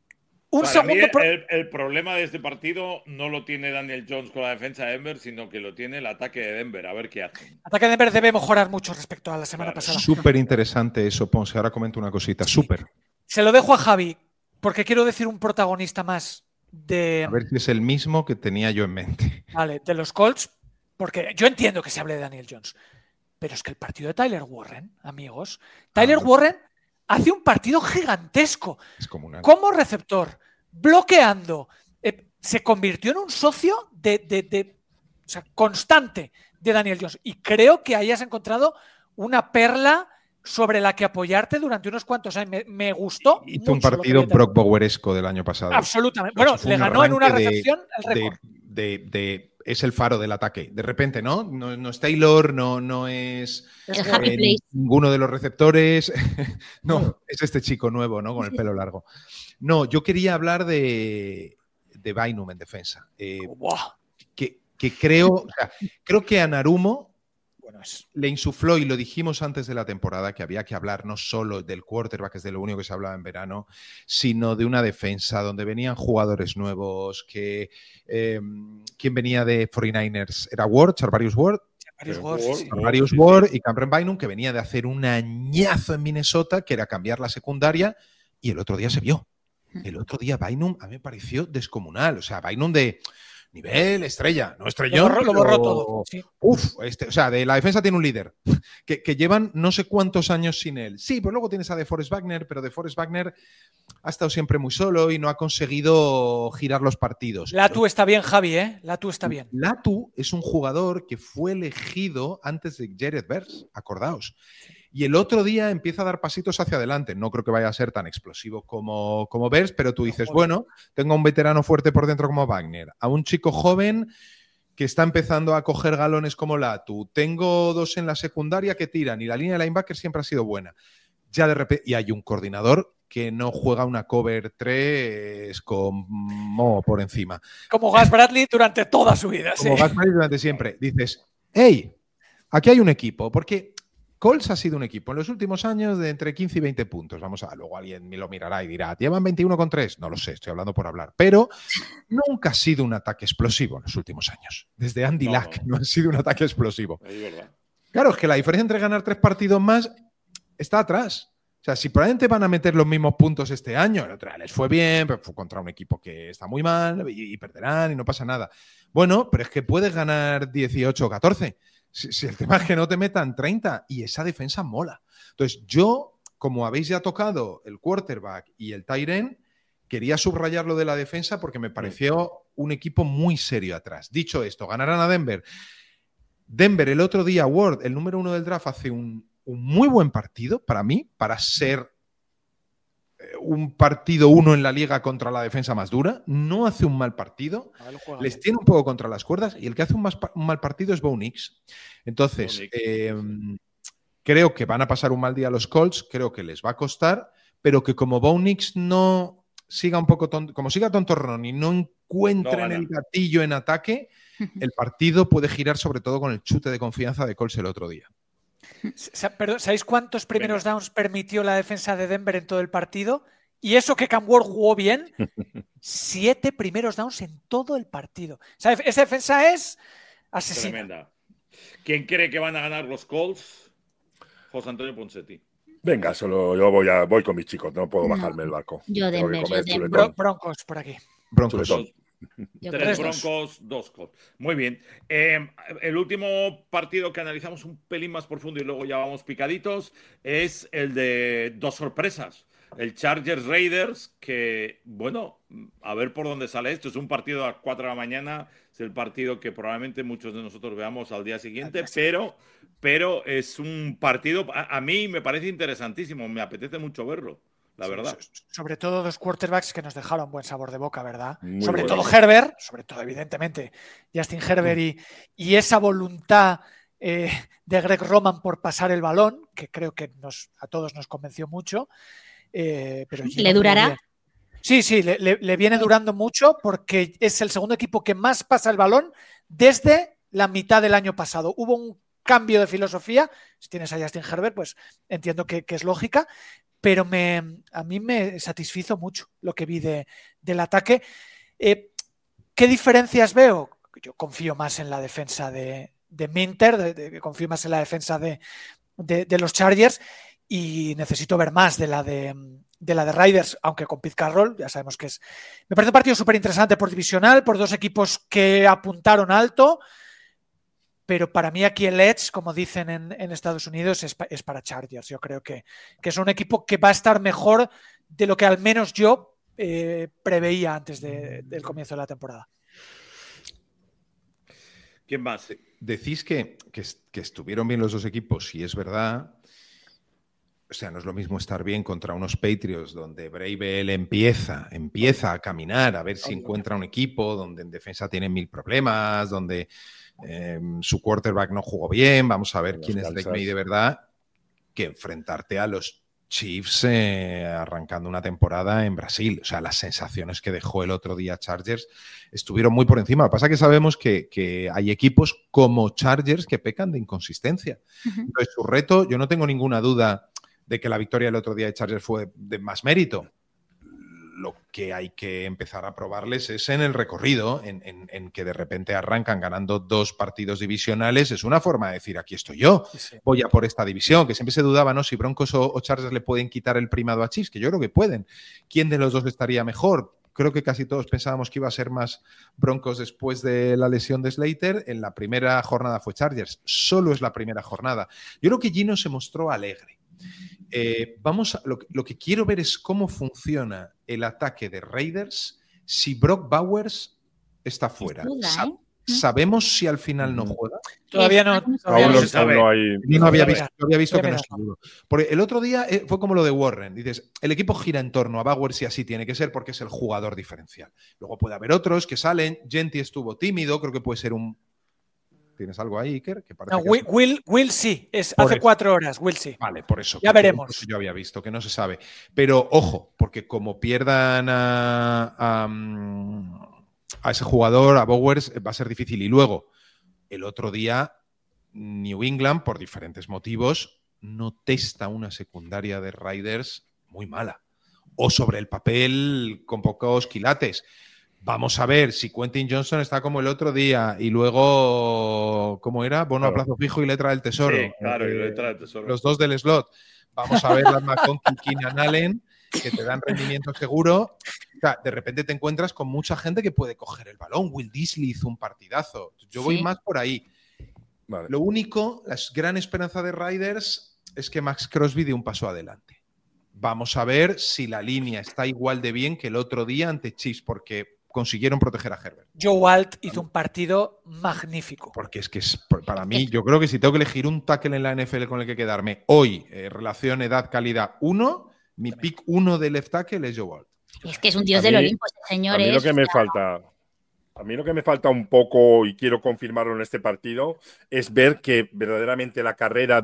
El problema de este partido no lo tiene Daniel Jones con la defensa de Denver, sino que lo tiene el ataque de Denver. A ver qué hace. El ataque de Denver debe mejorar mucho respecto a la semana pasada. Súper interesante eso, Ponce. Ahora comento una cosita. Súper. Se lo dejo a Javi, porque quiero decir un protagonista más de... A ver si es el mismo que tenía yo en mente. Vale, de los Colts, porque yo entiendo que se hable de Daniel Jones, pero es que el partido de Tyler Warren, amigos, Warren hace un partido gigantesco. Es comunal. Como receptor, bloqueando, se convirtió en un socio o sea, constante de Daniel Jones. Y creo que ahí has encontrado una perla sobre la que apoyarte durante unos cuantos años. Me gustó. Hizo un partido Brock Boweresco del año pasado. Absolutamente. Bueno, le ganó en una recepción el récord. Es el faro del ataque. De repente, ¿no? No es Taylor, no es ninguno de los receptores. No, es este chico nuevo, ¿no? Con el pelo largo. No, yo quería hablar de Bynum en defensa. Que creo que a Narumo le insufló, y lo dijimos antes de la temporada, que había que hablar no solo del quarterback, que es de lo único que se hablaba en verano, sino de una defensa donde venían jugadores nuevos, que ¿quién venía de 49ers? ¿Era Charvarius Ward? Charvarius Ward y Cameron Bynum, que venía de hacer un añazo en Minnesota, que era cambiar la secundaria, y el otro día se vio. El otro día Bynum a mí me pareció descomunal. O sea, Bynum de nivel estrella, no estrellón. Lo borró todo. Sí. O sea, de la defensa tiene un líder que llevan no sé cuántos años sin él. Sí, pues luego tienes a DeForest Buckner, pero DeForest Buckner ha estado siempre muy solo y no ha conseguido girar los partidos. Latu está bien, Javi, ¿eh? Latu está bien. Latu es un jugador que fue elegido antes de Jared Verse, acordaos. Y el otro día empieza a dar pasitos hacia adelante. No creo que vaya a ser tan explosivo como Verse, pero tú dices, bueno, tengo a un veterano fuerte por dentro como Wagner, a un chico joven que está empezando a coger galones como Latu, tengo 2 en la secundaria que tiran y la línea de linebacker siempre ha sido buena. Ya de repente, y hay un coordinador que no juega una cover 3 con Mo por encima. Como Gus Bradley durante toda su vida. Como Gus Bradley durante siempre. Dices, hey, aquí hay un equipo, porque Colts ha sido un equipo en los últimos años de entre 15 y 20 puntos. Luego alguien me lo mirará y dirá, ¿llevan 21,3? No lo sé, estoy hablando por hablar. Pero nunca ha sido un ataque explosivo en los últimos años. Desde Andy Luck no ha sido un ataque explosivo. Es verdad. Claro, es que la diferencia entre ganar 3 partidos más está atrás. sea, si probablemente van a meter los mismos puntos este año, el otro día les fue bien, pero fue contra un equipo que está muy mal y perderán y no pasa nada. Bueno, pero es que puedes ganar 18 o 14. Si el tema es que no te metan 30 y esa defensa mola. Entonces, yo, como habéis ya tocado el quarterback y el tight end, quería subrayar lo de la defensa porque me pareció un equipo muy serio atrás. Dicho esto, ganarán a Denver. Denver el otro día, Ward, el número 1 del draft, hace un muy buen partido para mí, para ser un partido 1 en la liga contra la defensa más dura. No hace un mal partido. Les tiene un poco contra las cuerdas y el que hace un mal partido es Bo Nix. Entonces, creo que van a pasar un mal día a los Colts, creo que les va a costar, pero que como Bo Nix no siga un poco tonto, como siga tontorrón y no encuentren el gatillo en ataque, el partido puede girar sobre todo con el chute de confianza de Colts el otro día. Perdón, ¿sabéis cuántos primeros downs permitió la defensa de Denver en todo el partido? Y eso que Cam Ward jugó bien, 7 primeros downs en todo el partido. O sea, esa defensa es asesina. Tremenda. ¿Quién cree que van a ganar los Colts? José Antonio Poncetti. Venga, yo voy con mis chicos, no puedo bajarme el barco. Yo Denver. Broncos por aquí. Broncos. 3 Broncos, 2 Colts. Muy bien. El último partido que analizamos un pelín más profundo y luego ya vamos picaditos es el de 2 sorpresas. El Chargers Raiders, que, bueno, a ver por dónde sale esto. Es un partido a las 4 de la mañana. Es el partido que probablemente muchos de nosotros veamos al día siguiente, pero es un partido, a mí me parece interesantísimo. Me apetece mucho verlo. La verdad. Sobre todo 2 quarterbacks que nos dejaron buen sabor de boca, ¿verdad? Muy sobre bueno. todo Herbert, sobre todo evidentemente Justin Herbert y esa voluntad de Greg Roman por pasar el balón, que creo que a todos nos convenció mucho. Pero ¿Le durará? Sí, le viene durando mucho porque es el segundo equipo que más pasa el balón desde la mitad del año pasado. Hubo un cambio de filosofía. Si tienes a Justin Herbert, pues entiendo que es lógica. Pero a mí me satisfizo mucho lo que vi del ataque. ¿Qué diferencias veo? Yo confío más en la defensa de Minter, confío más en la defensa de los Chargers y necesito ver más de la de Raiders, aunque con Pete Carroll, ya sabemos que es... Me parece un partido súper interesante por divisional, por 2 equipos que apuntaron alto, pero para mí aquí el edge, como dicen en Estados Unidos, es para Chargers. Yo creo que es un equipo que va a estar mejor de lo que al menos yo preveía antes del comienzo de la temporada. ¿Quién más? Decís que estuvieron bien los 2 equipos, y es verdad. O sea, no es lo mismo estar bien contra unos Patriots donde Bravel empieza a caminar a ver si encuentra un equipo donde en defensa tienen 1000 problemas, donde su quarterback no jugó bien, vamos a ver quién es Drake May de verdad, que enfrentarte a los Chiefs arrancando una temporada en Brasil. O sea, las sensaciones que dejó el otro día Chargers estuvieron muy por encima. Lo que pasa es que sabemos que hay equipos como Chargers que pecan de inconsistencia. Entonces, su reto, yo no tengo ninguna duda de que la victoria del otro día de Chargers fue de más mérito. Lo que hay que empezar a probarles es en el recorrido, en que de repente arrancan ganando 2 partidos divisionales. Es una forma de decir, aquí estoy yo, voy a por esta división, que siempre se dudaba, ¿no? Si Broncos o Chargers le pueden quitar el primado a Chiefs, que yo creo que pueden. ¿Quién de los 2 estaría mejor? Creo que casi todos pensábamos que iba a ser más Broncos después de la lesión de Slater. En la primera jornada fue Chargers. Solo es la primera jornada. Yo creo que Gino se mostró alegre. Lo que quiero ver es cómo funciona el ataque de Raiders si Brock Bowers está fuera. ¿Sabemos si al final no juega? Todavía no. Aún no se sabe. No había visto que no es seguro. Porque el otro día fue como lo de Warren. Dices, el equipo gira en torno a Bowers y así tiene que ser porque es el jugador diferencial. Luego puede haber otros que salen. Genti estuvo tímido, creo que puede ser un... ¿Tienes algo ahí, Iker? Que parece Will sí, hace 4 horas, Will sí. Vale, por eso. Ya veremos. Yo había visto que no se sabe. Pero ojo, porque como pierdan a ese jugador, a Bowers, va a ser difícil. Y luego, el otro día, New England, por diferentes motivos, no testa una secundaria de Raiders muy mala. O sobre el papel con pocos quilates. Vamos a ver si Quentin Johnson está como el otro día y luego, ¿cómo era? Bono a plazo fijo y letra del tesoro. Sí, claro, y letra del tesoro. Los 2 del slot. Vamos a ver las McConkey, Keenan Allen, que te dan rendimiento seguro. O sea, de repente te encuentras con mucha gente que puede coger el balón. Will Disley hizo un partidazo. Yo voy más por ahí. Vale. Lo único, la gran esperanza de Riders es que Max Crosby dé un paso adelante. Vamos a ver si la línea está igual de bien que el otro día ante Chiefs, porque consiguieron proteger a Herbert. Joe Alt hizo un partido magnífico. Porque es que para mí, yo creo que si tengo que elegir un tackle en la NFL con el que quedarme hoy, relación edad-calidad 1, mi pick 1 de left tackle es Joe Alt. Es que es un dios del Olimpo, señores. A mí lo que me falta un poco, y quiero confirmarlo en este partido, es ver que verdaderamente la carrera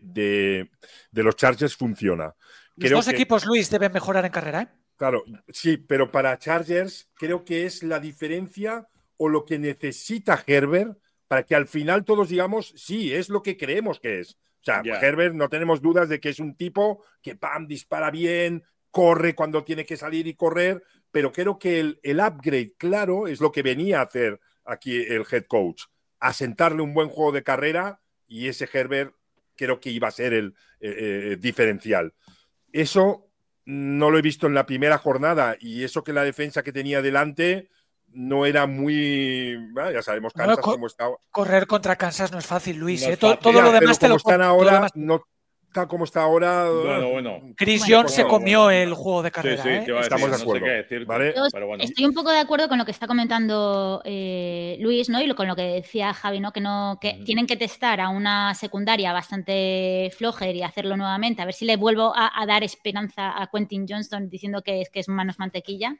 de los Chargers funciona. Los dos equipos, Luis, deben mejorar en carrera, ¿eh? Claro, sí, pero para Chargers creo que es la diferencia o lo que necesita Herbert para que al final todos digamos, sí, es lo que creemos que es. O sea, Herbert, no tenemos dudas de que es un tipo que dispara bien, corre cuando tiene que salir y correr, pero creo que el upgrade, claro, es lo que venía a hacer aquí el head coach, asentarle un buen juego de carrera, y ese Herbert creo que iba a ser el diferencial. Eso no lo he visto en la primera jornada, y eso que la defensa que tenía delante no era muy... Bueno, ya sabemos Kansas cómo está. Correr contra Kansas no es fácil, Luis. No todo lo demás te lo están ahora, no está como está ahora. Bueno. Chris Jones se comió el juego de carrera. Sí, estamos de acuerdo. No sé qué decir, ¿vale? Estoy un poco de acuerdo con lo que está comentando Luis, ¿no? Y con lo que decía Javi, ¿no? Que tienen que testar a una secundaria bastante flojer y hacerlo nuevamente, a ver si le vuelvo a dar esperanza a Quentin Johnston diciendo que es manos mantequilla.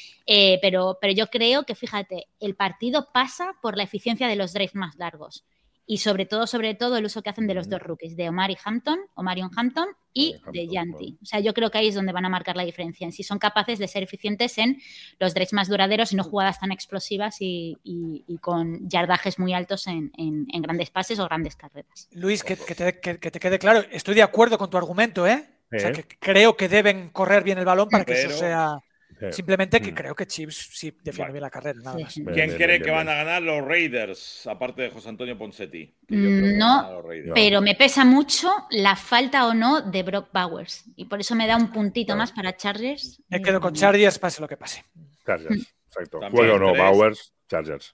Pero yo creo que, fíjate, el partido pasa por la eficiencia de los drives más largos. Y sobre todo el uso que hacen de los dos rookies, de Omarion Hampton y de Yanti. O sea, yo creo que ahí es donde van a marcar la diferencia, en si son capaces de ser eficientes en los drives más duraderos y no jugadas tan explosivas y con yardajes muy altos en que pases o grandes carreras. Luis, que te quede claro, estoy de acuerdo con tu argumento, ¿eh? O sea, que creo que deben correr bien el balón para que eso sea... Simplemente que creo que Chiefs sí defiende bien la carrera, nada más. ¿Quién cree que van a ganar los Raiders, aparte de José Antonio Ponseti? No, pero me pesa mucho la falta o no de Brock Bowers. Y por eso me da un puntito más para Chargers. Me quedo con Chargers, pase lo que pase. Chargers, exacto. Juego o no, Bowers, Chargers.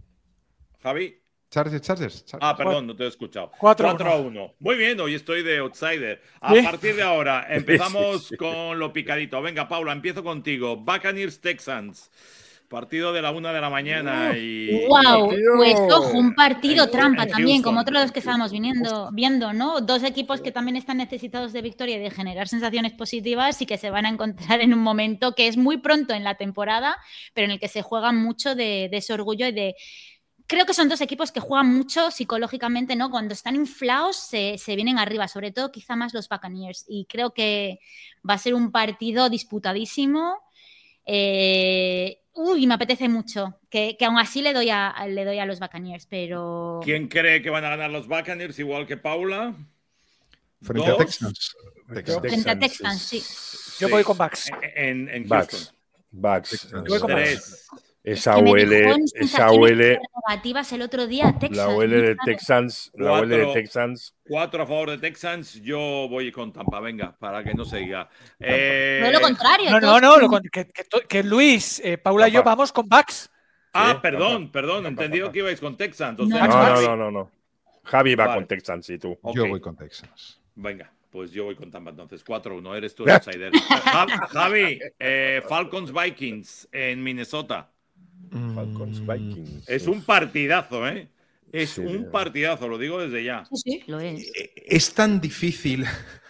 Javi. Chargers. Perdón, no te he escuchado. 4-1. Muy bien, hoy estoy de outsider. A partir de ahora empezamos con lo picadito. Venga, Paula, empiezo contigo. Buccaneers Texans. Partido de la 1 de la mañana. ¡Wow! Pues ojo, un partido trampa también, como otros de los que estábamos viendo, ¿no? Dos equipos que también están necesitados de victoria y de generar sensaciones positivas y que se van a encontrar en un momento que es muy pronto en la temporada, pero en el que se juega mucho de ese orgullo y de... Creo que son dos equipos que juegan mucho psicológicamente, ¿no? Cuando están inflados se vienen arriba, sobre todo quizá más los Buccaneers. Y creo que va a ser un partido disputadísimo. Me apetece mucho. Que aún así le doy a los Buccaneers, pero... ¿Quién cree que van a ganar los Buccaneers igual que Paula? Frente a Texans. Frente a Texans, sí. Yo voy con Bucks. En Houston. Bucks. Yo voy con Bucks. Esa huele negativas el otro día a Texas. La huele de Texans. 4 a favor de Texans. Yo voy con Tampa, venga, para que no se diga. No lo contrario. No, que Luis, Paula y yo vamos con Bucks. Perdón, entendido que ibais con Texans. No. Javi va con Texans y tú. Yo voy con Texans. Venga. Pues yo voy con Tampa, entonces 4-1, eres tú el outsider. Javi, Falcons Vikings en Minnesota. Falcons Vikings. Es un partidazo, ¿eh? Es un partidazo, lo digo desde ya. Sí, lo es. Es tan difícil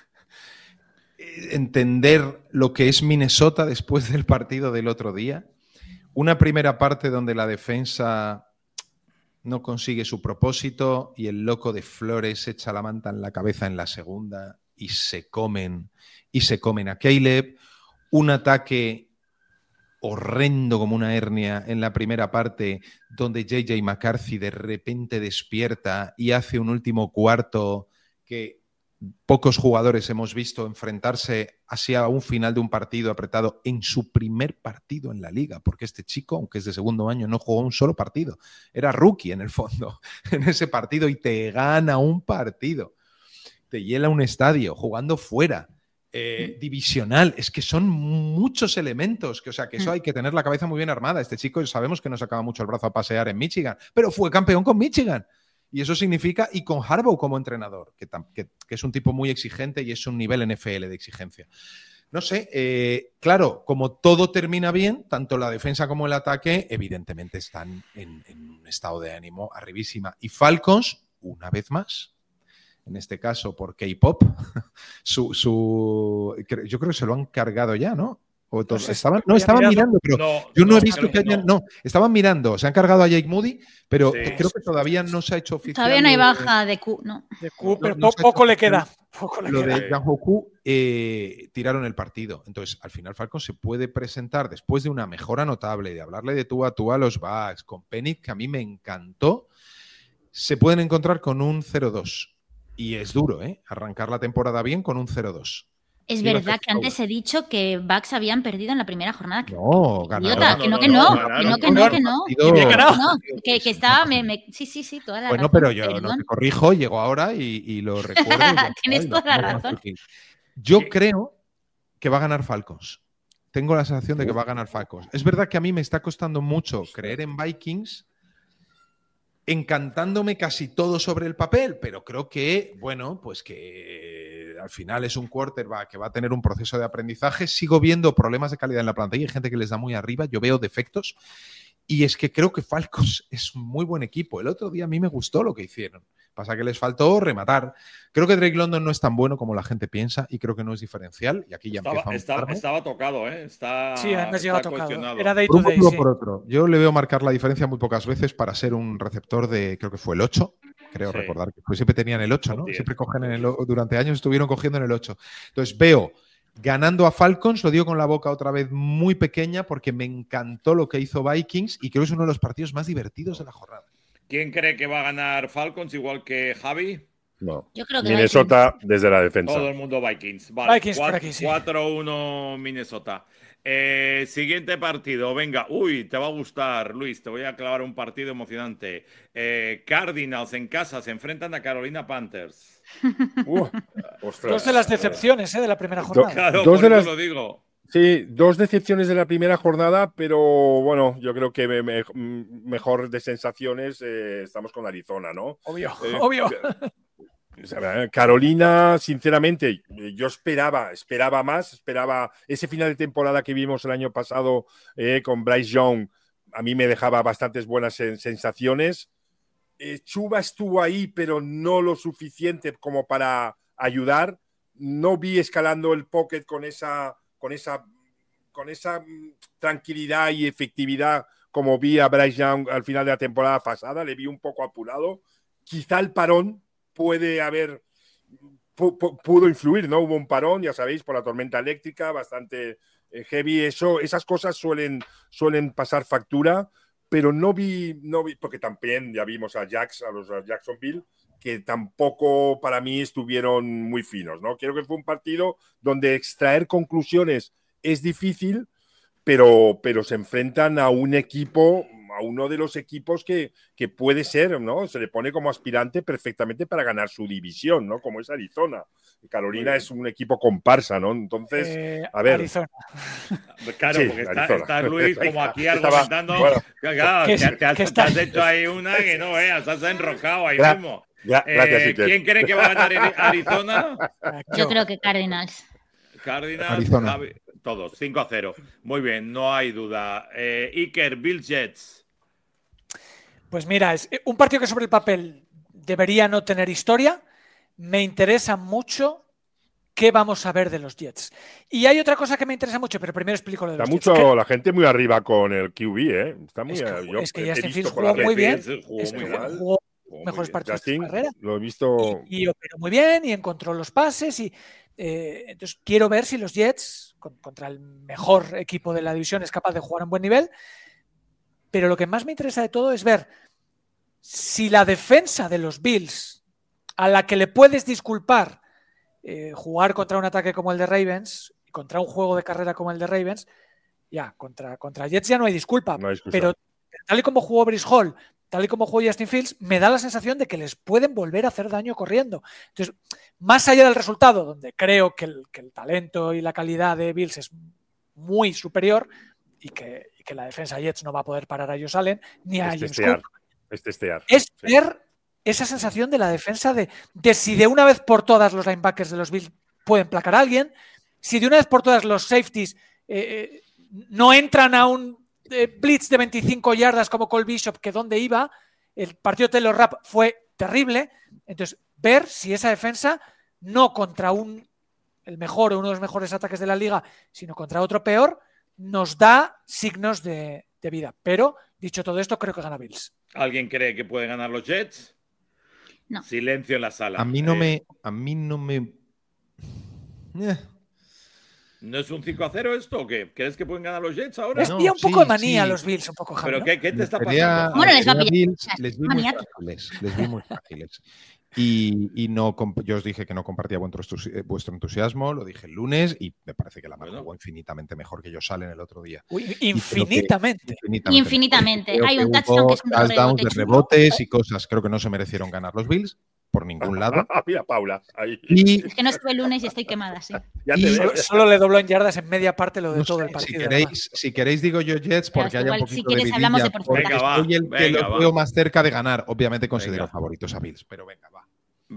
entender lo que es Minnesota después del partido del otro día. Una primera parte donde la defensa no consigue su propósito y el loco de Flores echa la manta en la cabeza en la segunda y se comen a Caleb. Un ataque horrendo como una hernia en la primera parte donde JJ McCarthy de repente despierta y hace un último cuarto que pocos jugadores hemos visto enfrentarse hacia un final de un partido apretado en su primer partido en la liga, porque este chico, aunque es de segundo año, no jugó un solo partido. Era rookie en el fondo en ese partido y te gana un partido. te hiela un estadio, jugando fuera, divisional. Es que son muchos elementos. Que eso hay que tener la cabeza muy bien armada. Este chico sabemos que no sacaba mucho el brazo a pasear en Michigan, pero fue campeón con Michigan. Y eso significa, y con Harbaugh como entrenador, que es un tipo muy exigente y es un nivel NFL de exigencia. No sé, claro, como todo termina bien, tanto la defensa como el ataque, evidentemente están en un estado de ánimo arribísima. Y Falcons, una vez más, en este caso por K-Pop, yo creo que se lo han cargado ya, ¿no? Estaban mirando, pero yo no he visto que hayan. No, estaban mirando, se han cargado a Jake Moody, pero creo que todavía no se ha hecho oficial. Todavía no hay baja de Q, ¿no? De Q, pero poco le queda. De Jan Hoku tiraron el partido. Entonces, al final Falcons se puede presentar después de una mejora notable, de hablarle de tú a tú a los Bucks, con Penix, que a mí me encantó. Se pueden encontrar con un 0-2. Y es duro, arrancar la temporada bien con un 0-2. Es verdad que antes he dicho que Bucks habían perdido en la primera jornada. No, ganaron. Que estaba... Sí, toda la razón. Bueno, pero yo no te corrijo, llego ahora y lo recuerdo. Tienes toda la razón. Yo creo que va a ganar Falcons. Tengo la sensación de que va a ganar Falcons. Es verdad que a mí me está costando mucho creer en Vikings, encantándome casi todo sobre el papel, pero creo que, bueno, pues que al final es un quarterback que va a tener un proceso de aprendizaje. Sigo viendo problemas de calidad en la plantilla, hay gente que les da muy arriba, yo veo defectos, y es que creo que Falcons es un muy buen equipo. El otro día a mí me gustó lo que hicieron. Pasa que les faltó rematar. Creo que Drake London no es tan bueno como la gente piensa y creo que no es diferencial. Y aquí ya estaba tocado, ¿eh? Sí, además llegó tocado. Era day to day, sí. Por otro. Yo le veo marcar la diferencia muy pocas veces para ser un receptor de, creo que fue el 8. Creo recordar que siempre tenían el 8, ¿no? Siempre cogen durante años estuvieron cogiendo en el 8. Entonces veo ganando a Falcons, lo digo con la boca otra vez muy pequeña porque me encantó lo que hizo Vikings y creo que es uno de los partidos más divertidos de la jornada. ¿Quién cree que va a ganar Falcons igual que Javi? No. Yo creo que Minnesota Vikings. Desde la defensa. Todo el mundo Vikings. Vale, Vikings por aquí, sí. 4-1 Minnesota. Siguiente partido. Venga, te va a gustar, Luis. Te voy a clavar un partido emocionante. Cardinals en casa se enfrentan a Carolina Panthers. Dos de las decepciones de la primera jornada. Claro, dos de las... lo digo. Sí, dos decepciones de la primera jornada, pero bueno, yo creo que mejor de sensaciones estamos con Arizona, ¿no? Obvio. Carolina, sinceramente, yo esperaba más, ese final de temporada que vimos el año pasado con Bryce Young, a mí me dejaba bastantes buenas sensaciones. Chuba estuvo ahí, pero no lo suficiente como para ayudar. No vi escalando el pocket con esa tranquilidad y efectividad como vi a Bryce Young al final de la temporada pasada. Le vi un poco apurado. Quizá el parón pudo influir, ¿no? Hubo un parón, ya sabéis, por la tormenta eléctrica, bastante heavy. Esas cosas suelen pasar factura, pero no vi, porque también ya vimos a los Jacksonville, que tampoco para mí estuvieron muy finos, ¿no? Creo que fue un partido donde extraer conclusiones es difícil, pero se enfrentan a un equipo, a uno de los equipos que puede ser, ¿no? Se le pone como aspirante perfectamente para ganar su división, ¿no? Como es Arizona. Carolina es un equipo comparsa, ¿no? Entonces, a ver. Arizona. Claro, sí, porque está Luis como aquí argumentando. Bueno, te has hecho ahí una que no veas, has enrocado ahí mismo. Gracias, ¿Quién cree que va a ganar Arizona? Yo creo que Cardinals. Arizona. Todos, 5-0. Muy bien, no hay duda. Iker, Bills Jets. Pues mira, es un partido que sobre el papel debería no tener historia. Me interesa mucho qué vamos a ver de los Jets. Y hay otra cosa que me interesa mucho, pero primero explico lo de los Jets. Está mucho la gente muy arriba con el QB, ¿eh? Está muy es que Justin Fields jugó muy bien. Jugó mejores partidos de su carrera. Lo he visto. Y operó muy bien y encontró los pases. Y entonces quiero ver si los Jets, contra el mejor equipo de la división, es capaz de jugar a un buen nivel. Pero lo que más me interesa de todo es ver si la defensa de los Bills, a la que le puedes disculpar jugar contra un ataque como el de Ravens y contra un juego de carrera como el de Ravens, ya, contra Jets ya no hay disculpa. No hay excusa. Pero tal y como jugó Breece Hall, tal y como juega Justin Fields, me da la sensación de que les pueden volver a hacer daño corriendo. Entonces, más allá del resultado, donde creo que el talento y la calidad de Bills es muy superior y que la defensa Jets no va a poder parar a Josh Allen ni a James Cook, es ver esa sensación de la defensa de si de una vez por todas los linebackers de los Bills pueden placar a alguien, si de una vez por todas los safeties no entran a un blitz de 25 yardas como Cole Bishop, que donde iba, el partido de Taylor Rapp fue terrible. Entonces, ver si esa defensa, no contra el mejor o uno de los mejores ataques de la liga, sino contra otro peor, nos da signos de vida. Pero, dicho todo esto, creo que gana Bills. ¿Alguien cree que puede ganar los Jets? No. Silencio en la sala. A mí no me... ¿No es un 5-0 esto o qué? ¿Crees que pueden ganar los Jets ahora? Les pilla un poco de manía los Bills, un poco, Javi, ¿Pero ¿no? qué te está pasando? Bueno, les va a pillar. Bills, les vi muy fáciles. Y no, yo os dije que no compartía vuestro entusiasmo, lo dije el lunes y me parece que la Mar jugó infinitamente mejor que Josh Allen el otro día. Uy, infinitamente. Infinitamente. Hay un touchdown que es un touchdowns de rebotes y cosas. Creo que no se merecieron ganar los Bills por ningún lado. Mira, Paula. Ahí. Es que no estuve el lunes y estoy quemada, sí. Solo le dobló en yardas en media parte lo de todo el partido. Si queréis digo yo Jets porque haya un poquito si quieres, de vidilla, hablamos de porcentaje. soy el que lo veo más cerca de ganar. Obviamente considero favoritos a Bills, pero venga, va.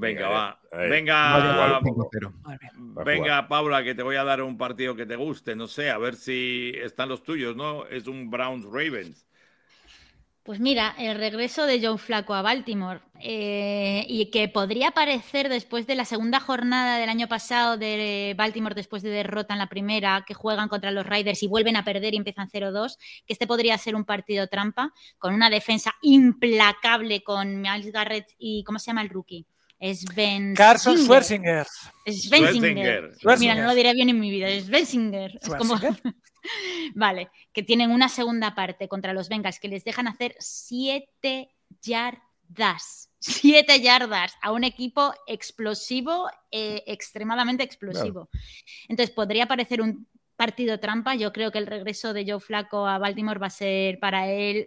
Venga, Paula, que te voy a dar un partido que te guste. No sé, a ver si están los tuyos, ¿no? Es un Browns-Ravens. Pues mira, el regreso de Joe Flacco a Baltimore y que podría parecer después de la segunda jornada del año pasado de Baltimore, después de derrota en la primera, que juegan contra los Raiders y vuelven a perder y empiezan 0-2, que este podría ser un partido trampa con una defensa implacable con Myles Garrett y ¿cómo se llama el rookie? Carson Schwarzenegger. Schwarzenegger. Mira, no lo diré bien en mi vida. Schwarzenegger. Es como... Vale, que tienen una segunda parte contra los Bengals que les dejan hacer 7 yardas. 7 yardas a un equipo explosivo, extremadamente explosivo. Claro. Entonces, podría parecer un partido trampa. Yo creo que el regreso de Joe Flacco a Baltimore va a ser para él...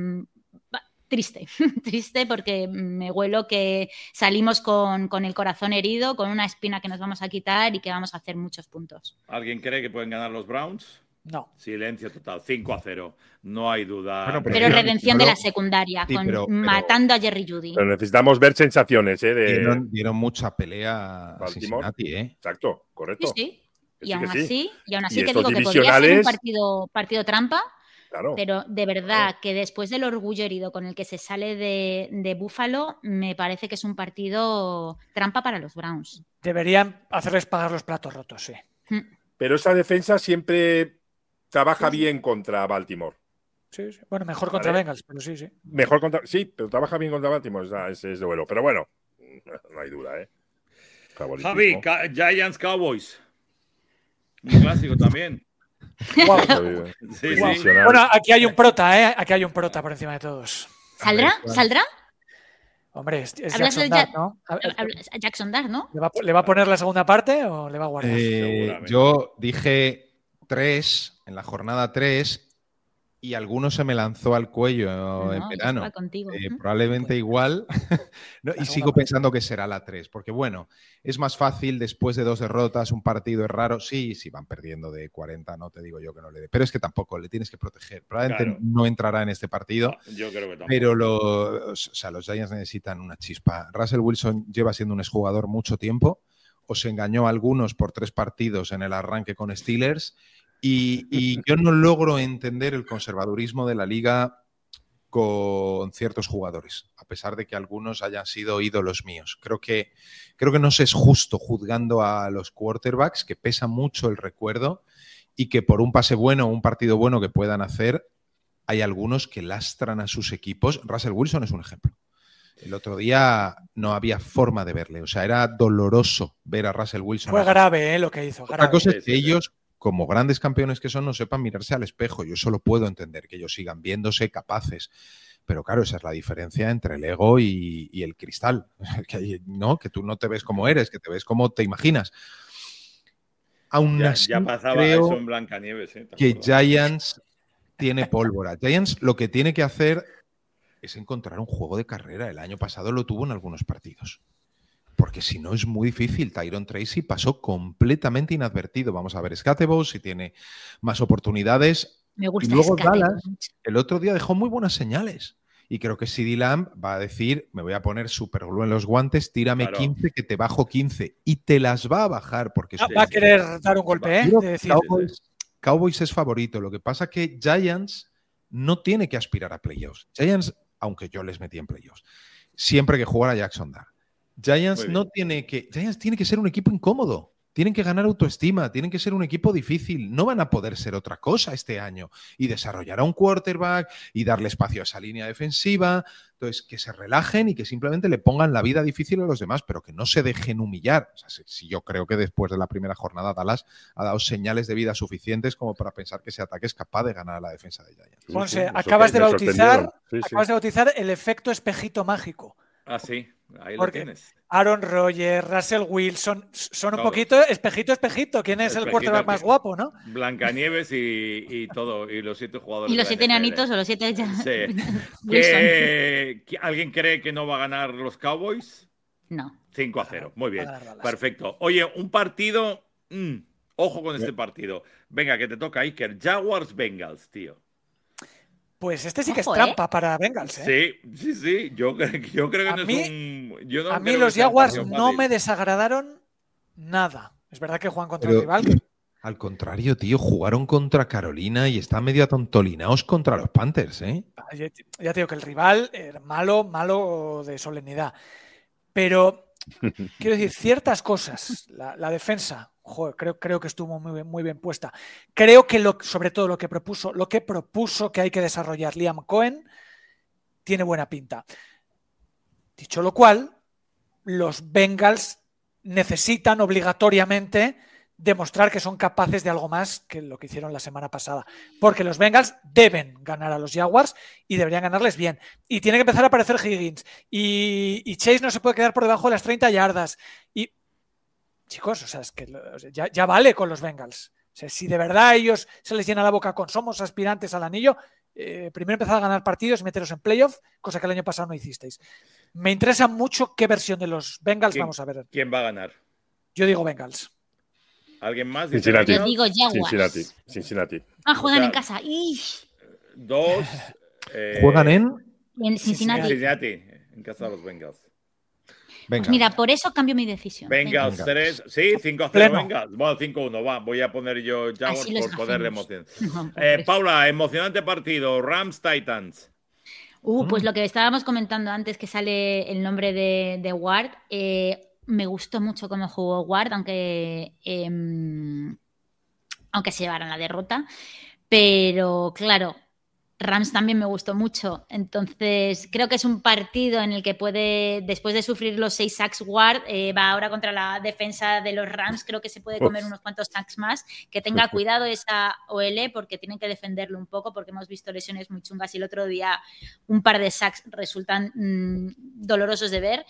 Triste porque me huelo que salimos con el corazón herido, con una espina que nos vamos a quitar y que vamos a hacer muchos puntos. ¿Alguien cree que pueden ganar los Browns? No. Silencio total, 5-0. No hay duda. Bueno, pero redención de la secundaria, sí, matando a Jerry Jeudy. Pero necesitamos ver sensaciones, Dieron mucha pelea a Cincinnati, Exacto, correcto. Sí. Y aún así te digo que podría ser un partido trampa. Claro, pero de verdad que después del orgullo herido con el que se sale de Buffalo, me parece que es un partido trampa para los Browns. Deberían hacerles pagar los platos rotos, sí. Pero esa defensa siempre trabaja bien contra Baltimore. Sí. Bueno, mejor contra Bengals, pero sí. Sí, pero trabaja bien contra Baltimore, ese es de vuelo. Pero bueno, no hay duda, Javi, Giants Cowboys. Un clásico también. Wow. Sí. Bueno, aquí hay un prota, Aquí hay un prota por encima de todos. ¿Saldrá? Hombre, es Jackson Dart, ¿no? Jackson Dart, ¿no? ¿Le va a poner la segunda parte o le va a guardar? Yo dije 3 en la jornada 3 y alguno se me lanzó al cuello en verano. Probablemente igual. ¿no? Y sigo pensando que será la 3, porque bueno, es más fácil después de 2 derrotas, un partido es raro. Sí, van perdiendo de 40, no te digo yo que no le dé. Pero es que tampoco le tienes que proteger. Probablemente no entrará en este partido. No, yo creo que tampoco. Pero los Giants necesitan una chispa. Russell Wilson lleva siendo un exjugador mucho tiempo. Os engañó a algunos por 3 partidos en el arranque con Steelers. Y yo no logro entender el conservadurismo de la liga con ciertos jugadores, a pesar de que algunos hayan sido ídolos míos. Creo que no se es justo juzgando a los quarterbacks, que pesa mucho el recuerdo y que por un pase bueno o un partido bueno que puedan hacer, hay algunos que lastran a sus equipos. Russell Wilson es un ejemplo. El otro día no había forma de verle, o sea, era doloroso ver a Russell Wilson. Fue grave lo que hizo. Otra cosa es que ellos, como grandes campeones que son, no sepan mirarse al espejo. Yo solo puedo entender que ellos sigan viéndose capaces. Pero claro, esa es la diferencia entre el ego y el cristal. Que tú no te ves como eres, que te ves como te imaginas. Aún así, ya pasaba creo eso en Blancanieves. Que Giants tiene pólvora. Giants lo que tiene que hacer es encontrar un juego de carrera. El año pasado lo tuvo en algunos partidos. Porque si no es muy difícil. Tyrone Tracy pasó completamente inadvertido. Vamos a ver Scatterbox si tiene más oportunidades. Me gusta. Y luego Dallas el otro día dejó muy buenas señales. Y creo que CeeDee Lamb va a decir, me voy a poner superglue en los guantes, tírame 15 que te bajo 15. Y te las va a bajar porque va a querer dar un golpe, ¿eh? De decir, Cowboys es favorito. Lo que pasa es que Giants no tiene que aspirar a playoffs. Giants, aunque yo les metí en playoffs, siempre que jugara Jackson Dart. Giants tiene que ser un equipo incómodo. Tienen que ganar autoestima, tienen que ser un equipo difícil. No van a poder ser otra cosa este año. Y desarrollar a un quarterback y darle espacio a esa línea defensiva. Entonces, que se relajen y que simplemente le pongan la vida difícil a los demás, pero que no se dejen humillar. O sea, si yo creo que después de la primera jornada Dallas ha dado señales de vida suficientes como para pensar que ese ataque es capaz de ganar a la defensa de Giants. Ponce, acabas de bautizar el efecto espejito mágico. Ah, sí, ahí lo tienes. Aaron Rodgers, Russell Wilson, son un poquito espejito. ¿Quién es el quarterback más guapo, no? Blancanieves y todo, y los 7 jugadores. Y los 7 enanitos o los 7 ya. Sí. ¿Alguien cree que no va a ganar los Cowboys? No. 5-0, muy bien, perfecto. Oye, un partido, ojo con este partido. Venga, que te toca, Iker. Jaguars-Bengals, tío. Pues este sí que es trampa para Bengals, ¿eh? Sí. Yo creo que no es un... A mí los Jaguars no me desagradaron nada. Es verdad que juegan contra el rival. Al contrario, tío, jugaron contra Carolina y están medio atontolinados contra los Panthers, ¿eh? Ya te digo que el rival era malo de solemnidad. Pero quiero decir, ciertas cosas. La defensa, creo que estuvo muy bien puesta. Creo que sobre todo lo que propuso que hay que desarrollar Liam Cohen tiene buena pinta. Dicho lo cual, los Bengals necesitan obligatoriamente demostrar que son capaces de algo más que lo que hicieron la semana pasada. Porque los Bengals deben ganar a los Jaguars y deberían ganarles bien. Y tiene que empezar a aparecer Higgins. Y Chase no se puede quedar por debajo de las 30 yardas. Y chicos, o sea, es que ya vale con los Bengals. O sea, si de verdad a ellos se les llena la boca con somos aspirantes al anillo, primero empezar a ganar partidos y meteros en playoff, cosa que el año pasado no hicisteis. Me interesa mucho qué versión de los Bengals vamos a ver. ¿Quién va a ganar? Yo digo Bengals. ¿Alguien más? Cincinnati. Yo digo Jaguars. Cincinnati. Juegan en casa. Dos. ¿Juegan en Cincinnati? En casa de los Bengals. Pues mira, por eso cambio mi decisión. Bengals 3. Sí, 5-0 Bengals. Bueno, 5-1. Va, voy a poner yo Jaguars por poder de emoción. Paula, emocionante partido. Rams-Titans. Pues lo que estábamos comentando antes, que sale el nombre de Ward. Me gustó mucho cómo jugó Ward, aunque se llevaran la derrota. Pero claro, Rams también me gustó mucho. Entonces creo que es un partido en el que puede, después de sufrir los 6 sacks Ward, va ahora contra la defensa de los Rams. Creo que se puede comer unos cuantos sacks más. Que tenga cuidado esa OL, porque tienen que defenderlo un poco, porque hemos visto lesiones muy chungas y el otro día un par de sacks resultan dolorosos de ver.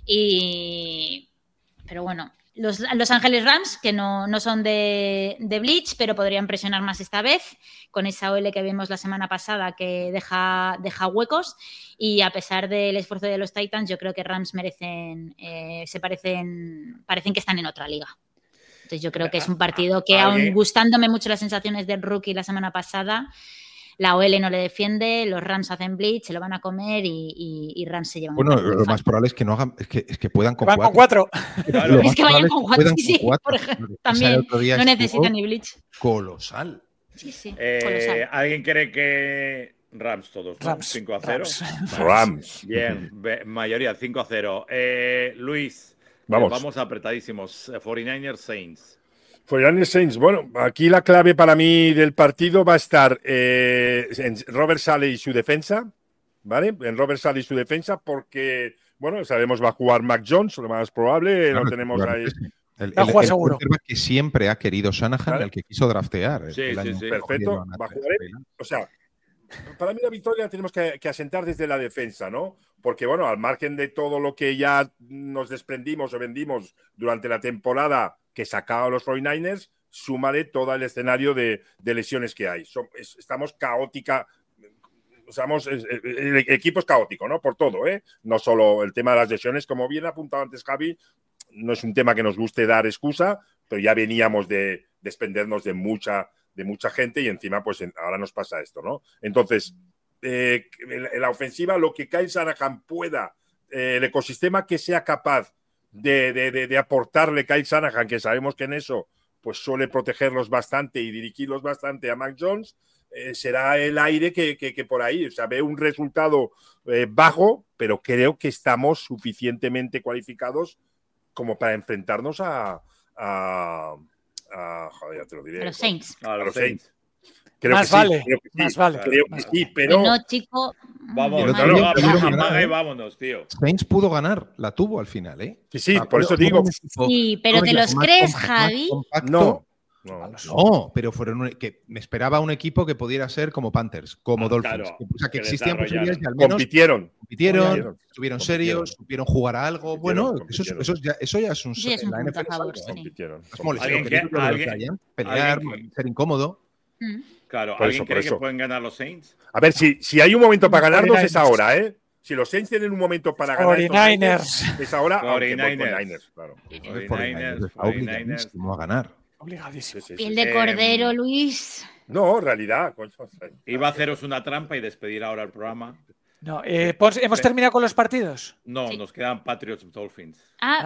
Pero bueno, los Ángeles Rams, que no son de Bleach, pero podrían presionar más esta vez, con esa OL que vimos la semana pasada que deja huecos, y a pesar del esfuerzo de los Titans, yo creo que Rams parecen que están en otra liga. Entonces yo creo que es un partido que, aun gustándome mucho las sensaciones del rookie la semana pasada, la OL no le defiende, los Rams hacen blitz, se lo van a comer y Rams se llevan. Bueno, lo más probable es que no hagan, es que puedan con 4. Claro. Es que vayan con 4, sí, por ejemplo. También no necesitan ni blitz. Colosal. Sí, colosal. ¿Alguien cree que Rams todos? ¿No? Rams. 5-0. Rams. Bien, mayoría 5-0. Luis, vamos apretadísimos. 49ers Saints. 49ers Saints. Bueno, aquí la clave para mí del partido va a estar en Robert Saleh y su defensa, ¿vale? En Robert Saleh y su defensa, porque, bueno, sabemos va a jugar Mac Jones, lo más probable, lo tenemos ahí. El seguro. que siempre ha querido Shanahan, ¿vale? El que quiso draftear. Sí. Perfecto. Va a jugar él. O sea, para mí la victoria la tenemos que asentar desde la defensa, ¿no? Porque, bueno, al margen de todo lo que ya nos desprendimos o vendimos durante la temporada que sacaba a los 49ers, súmale todo el escenario de lesiones que hay. Estamos caótica. el equipo es caótico, ¿no? Por todo, ¿eh? No solo el tema de las lesiones, como bien ha apuntado antes Javi, no es un tema que nos guste dar excusa, pero ya veníamos de desprendernos de mucha gente y encima, pues ahora nos pasa esto, ¿no? Entonces, en la ofensiva, lo que Kyle Shanahan pueda, el ecosistema que sea capaz de aportarle Kyle Shanahan, que sabemos que en eso pues suele protegerlos bastante y dirigirlos bastante a Mac Jones, será el aire que por ahí, o sea, ve un resultado bajo, pero creo que estamos suficientemente cualificados como para enfrentarnos joder, ya te lo diré. A los Saints. A los Saints. Creo más que vale, creo que más vale. Creo que sí, pero... No, chico. Vamos, apaga y vámonos, tío. Saints pudo ganar, la tuvo al final, ¿eh? Sí, por eso digo. Sí, pero ¿te los crees, Javi? No, pero fueron que me esperaba un equipo que pudiera ser como Panthers, como Dolphins. Claro, o sea, que existían posibilidades y al menos compitieron, estuvieron serios, supieron jugar a algo. Bueno, eso ya es un la NFL favor, pelear, ser incómodo. Claro, ¿alguien cree que pueden ganar los Saints? A ver, si hay un momento para ganarlos es ahora, ¿eh? Si los Saints tienen un momento para ganar 49ers. es ahora. 49ers, claro. 49ers. ¿Cómo va a ganar? Obligadísimo. Piel de cordero, Luis. No, realidad. Iba a haceros una trampa y despedir ahora el programa. No, ¿hemos terminado con los partidos? No, sí. Nos quedan Patriots Dolphins.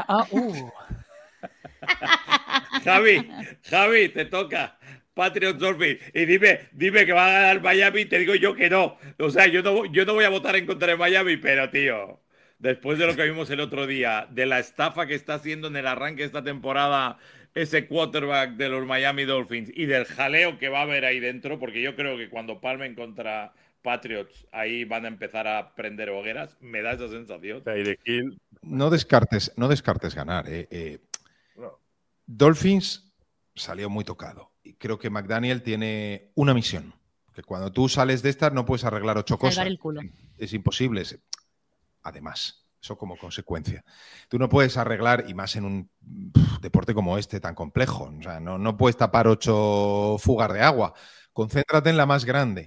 Javi, te toca. Patriots Dolphins. Y dime que va a ganar Miami, te digo yo que no. O sea, yo no voy a votar en contra de Miami, pero tío, después de lo que vimos el otro día, de la estafa que está haciendo en el arranque de esta temporada ese quarterback de los Miami Dolphins y del jaleo que va a haber ahí dentro, porque yo creo que cuando palmen contra Patriots, ahí van a empezar a prender hogueras, me da esa sensación. No descartes ganar. No. Dolphins salió muy tocado. Y creo que McDaniel tiene una misión. Que cuando tú sales de estas no puedes arreglar 8 cosas. El culo. Es imposible. Además, eso como consecuencia. Tú no puedes arreglar, y más en un deporte como este tan complejo. O sea, no puedes tapar 8 fugas de agua. Concéntrate en la más grande.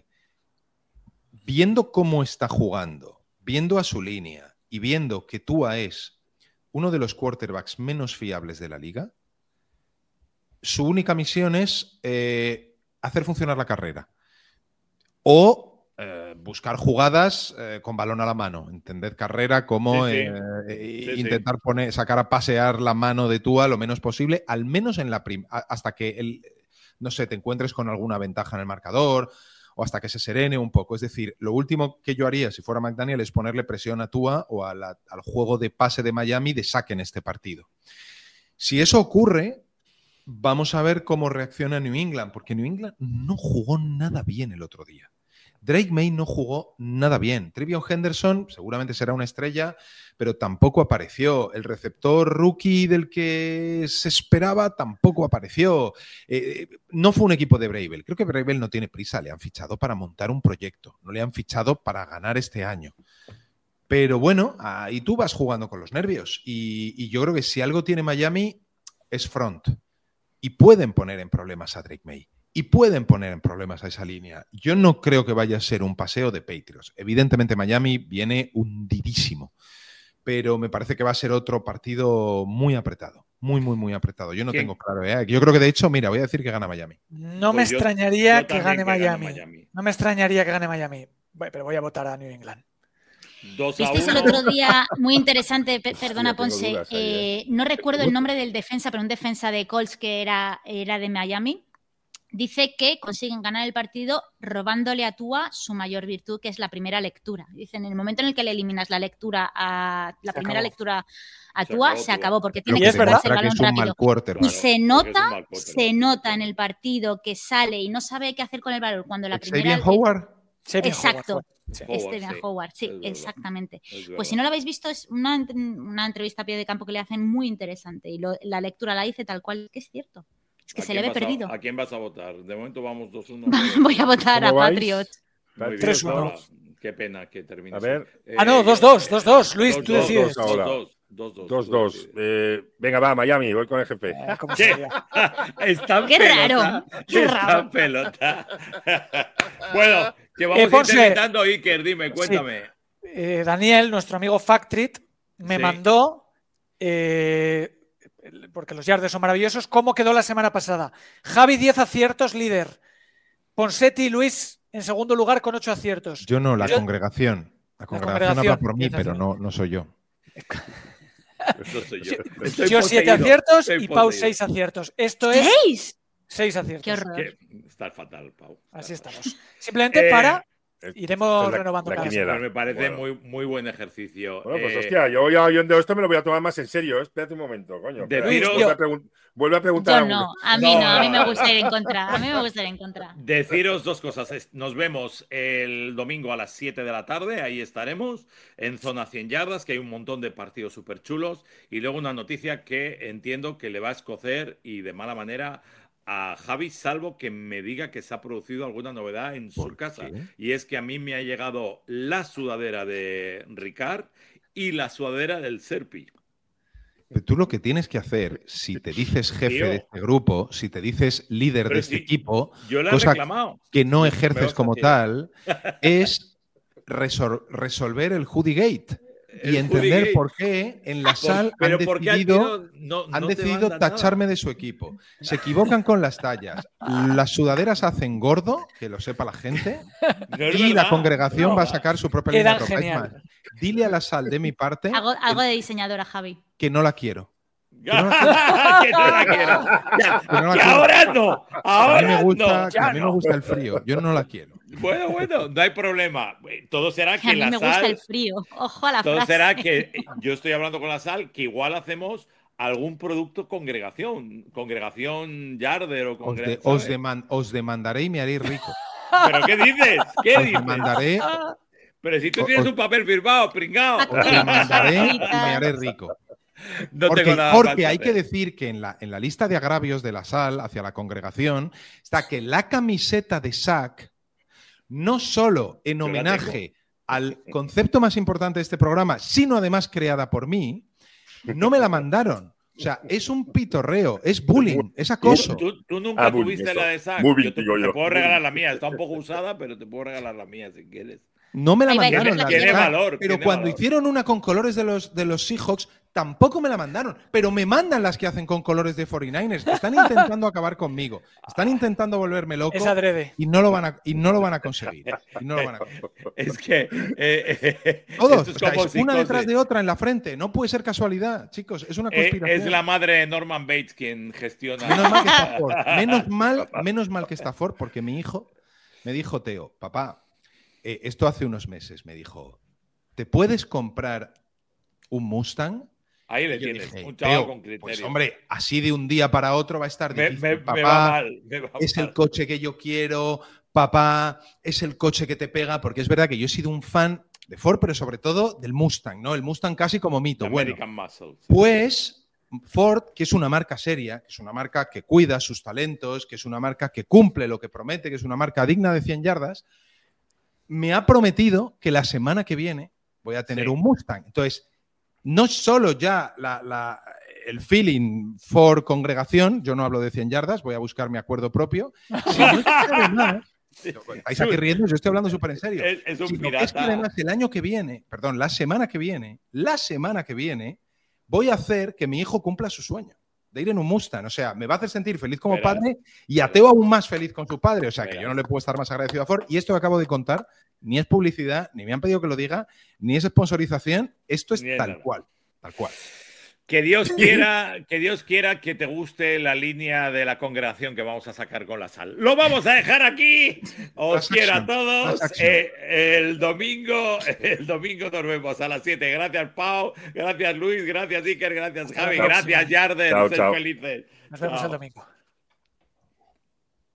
Viendo cómo está jugando, viendo a su línea y viendo que Tua es uno de los quarterbacks menos fiables de la liga, su única misión es hacer funcionar la carrera o buscar jugadas con balón a la mano. Entender carrera como intentar sacar a pasear la mano de Tua lo menos posible, al menos en hasta que no sé, te encuentres con alguna ventaja en el marcador o hasta que se serene un poco. Es decir, lo último que yo haría si fuera McDaniel es ponerle presión a Tua o al juego de pase de Miami de saque en este partido. Si eso ocurre, vamos a ver cómo reacciona New England, porque New England no jugó nada bien el otro día. Drake May no jugó nada bien. TreVeyon Henderson seguramente será una estrella, pero tampoco apareció. El receptor rookie del que se esperaba tampoco apareció. No fue un equipo de Vrabel. Creo que Vrabel no tiene prisa. Le han fichado para montar un proyecto. No le han fichado para ganar este año. Pero bueno, ahí tú vas jugando con los nervios. Y yo creo que si algo tiene Miami es front. Y pueden poner en problemas a Drake May. Y pueden poner en problemas a esa línea. Yo no creo que vaya a ser un paseo de Patriots. Evidentemente Miami viene hundidísimo. Pero me parece que va a ser otro partido muy apretado. Muy, muy, muy apretado. Yo no tengo claro. Yo creo que de hecho, mira, voy a decir que gana Miami. No me extrañaría que gane Miami. No me extrañaría que gane Miami. Bueno, pero voy a votar a New England. 2-1. Este es el otro día muy interesante, perdona Ponce, no recuerdo el nombre del defensa, pero un defensa de Colts que era de Miami, dice que consiguen ganar el partido robándole a Tua su mayor virtud, que es la primera lectura. Dicen, en el momento en el que le eliminas la primera lectura a Tua, se acabó, porque tiene que jugarse el balón rápido. Y se nota en el partido que sale y no sabe qué hacer con el balón cuando la primera... Howard. Exacto. Steven Howard, sí, exactamente. Pues si no lo habéis visto, es una entrevista a pie de campo que le hacen muy interesante y la lectura la dice tal cual, que es cierto. Es que se le ve perdido. ¿A quién vas a votar? De momento vamos 2-1. Voy a votar a Patriots. 3-1. Qué pena que termine. A ver. No, 2-2. Luis, tú decides. 2-2. Venga, va, Miami, voy con el jefe. Está Qué raro. Pelota. Bueno, Que vamos intentando, Iker, dime, cuéntame. Sí. Daniel, nuestro amigo Factrit, me mandó, porque los yardes son maravillosos, cómo quedó la semana pasada. Javi 10 aciertos, líder. Ponseti y Luis en segundo lugar con 8 aciertos. Yo no, la congregación. La congregación habla por mí, pero no soy yo. No soy yo. Yo 7 aciertos y Pau 6 aciertos. Esto es... ¿6? 6 aciertos. Qué horror. Está fatal, Pau. Así estamos. Simplemente iremos renovando la pero me parece muy buen ejercicio. Bueno, pues hostia, yo de esto me lo voy a tomar más en serio. Espérate un momento, coño. Vuelve a preguntar. Yo no, a mí me gusta ir en contra. Deciros dos cosas. Nos vemos el domingo a las 7 de la tarde, ahí estaremos, en Zona 100 Yardas, que hay un montón de partidos súper chulos. Y luego una noticia que entiendo que le va a escocer y de mala manera a Javi, salvo que me diga que se ha producido alguna novedad en su casa. Y es que a mí me ha llegado la sudadera de Ricard y la sudadera del Serpi. Pero tú lo que tienes que hacer, si te dices jefe de este grupo, si te dices líder de este equipo, yo la cosa he reclamado, que no ejerces como tal, es resolver el Hoodie Gate. Y entender por qué en la sal han decidido tacharme de su equipo. Se equivocan con las tallas. Las sudaderas hacen gordo, que lo sepa la gente, y la congregación va a sacar su propia línea de ropa. Dile a la sal de mi parte algo de diseñadora, Javi. Que no la quiero. Que no la quiero. Ahora no. A mí me gusta el frío. Yo no la quiero. Bueno, no hay problema. Todo será que a mí me gusta el frío. Ojo a la frase. Todo será que yo estoy hablando con la sal, que igual hacemos algún producto congregación Yarder o congregación. Os demandaré y me haré rico. ¿Pero qué dices? ¿Qué dices? Demandaré. Pero si tú tienes un papel firmado, pringao. Os demandaré y me haré rico. Porque hay que decir que en la lista de agravios de la sal hacia la congregación está que la camiseta de SAC, no solo en homenaje al concepto más importante de este programa, sino además creada por mí, no me la mandaron. O sea, es un pitorreo, es bullying, es acoso. Tú nunca tuviste la de SAC. Yo te puedo regalar la mía. Está un poco usada, pero te puedo regalar la mía si quieres. No me la mandaron. Tiene valor. Pero cuando hicieron una con colores de los Seahawks, tampoco me la mandaron. Pero me mandan las que hacen con colores de 49ers. Están intentando acabar conmigo. Están intentando volverme loco. Es adrede. Y no lo van a conseguir. Es que todos, es una detrás de otra en la frente. No puede ser casualidad, chicos. Es una conspiración. Es la madre de Norman Bates quien gestiona. Menos mal que está Ford, porque mi hijo me dijo, Teo, papá, esto hace unos meses, me dijo, ¿te puedes comprar un Mustang? Ahí le tienes, un chaval con criterio. Pues hombre, así de un día para otro va a estar difícil. Papá, me va mal. El coche que yo quiero, papá, es el coche que te pega, porque es verdad que yo he sido un fan de Ford, pero sobre todo del Mustang, ¿no? El Mustang casi como mito. Bueno, pues Ford, que es una marca seria, que es una marca que cuida sus talentos, que es una marca que cumple lo que promete, que es una marca digna de 100 yardas, me ha prometido que la semana que viene voy a tener un Mustang. Entonces, no solo ya el feeling for congregación, yo no hablo de 100 yardas, voy a buscar mi acuerdo propio, sino que además, estáis aquí riendo, yo estoy hablando súper en serio. Es un pirata. Es que además el año que viene, perdón, la semana que viene, voy a hacer que mi hijo cumpla su sueño de ir en un Mustang. O sea, me va a hacer sentir feliz como padre y a Teo aún más feliz con su padre. O sea, que yo no le puedo estar más agradecido a Ford. Y esto que acabo de contar ni es publicidad, ni me han pedido que lo diga, ni es sponsorización. Esto es tal cual. Tal cual. Que Dios quiera que te guste la línea de la congregación que vamos a sacar con la sal. Lo vamos a dejar aquí. Os quiero a todos. El domingo nos vemos a las 7. Gracias, Pau. Gracias, Luis. Gracias, Iker. Gracias, Javi. Gracias, Yarder. Sed felices. Nos vemos el domingo.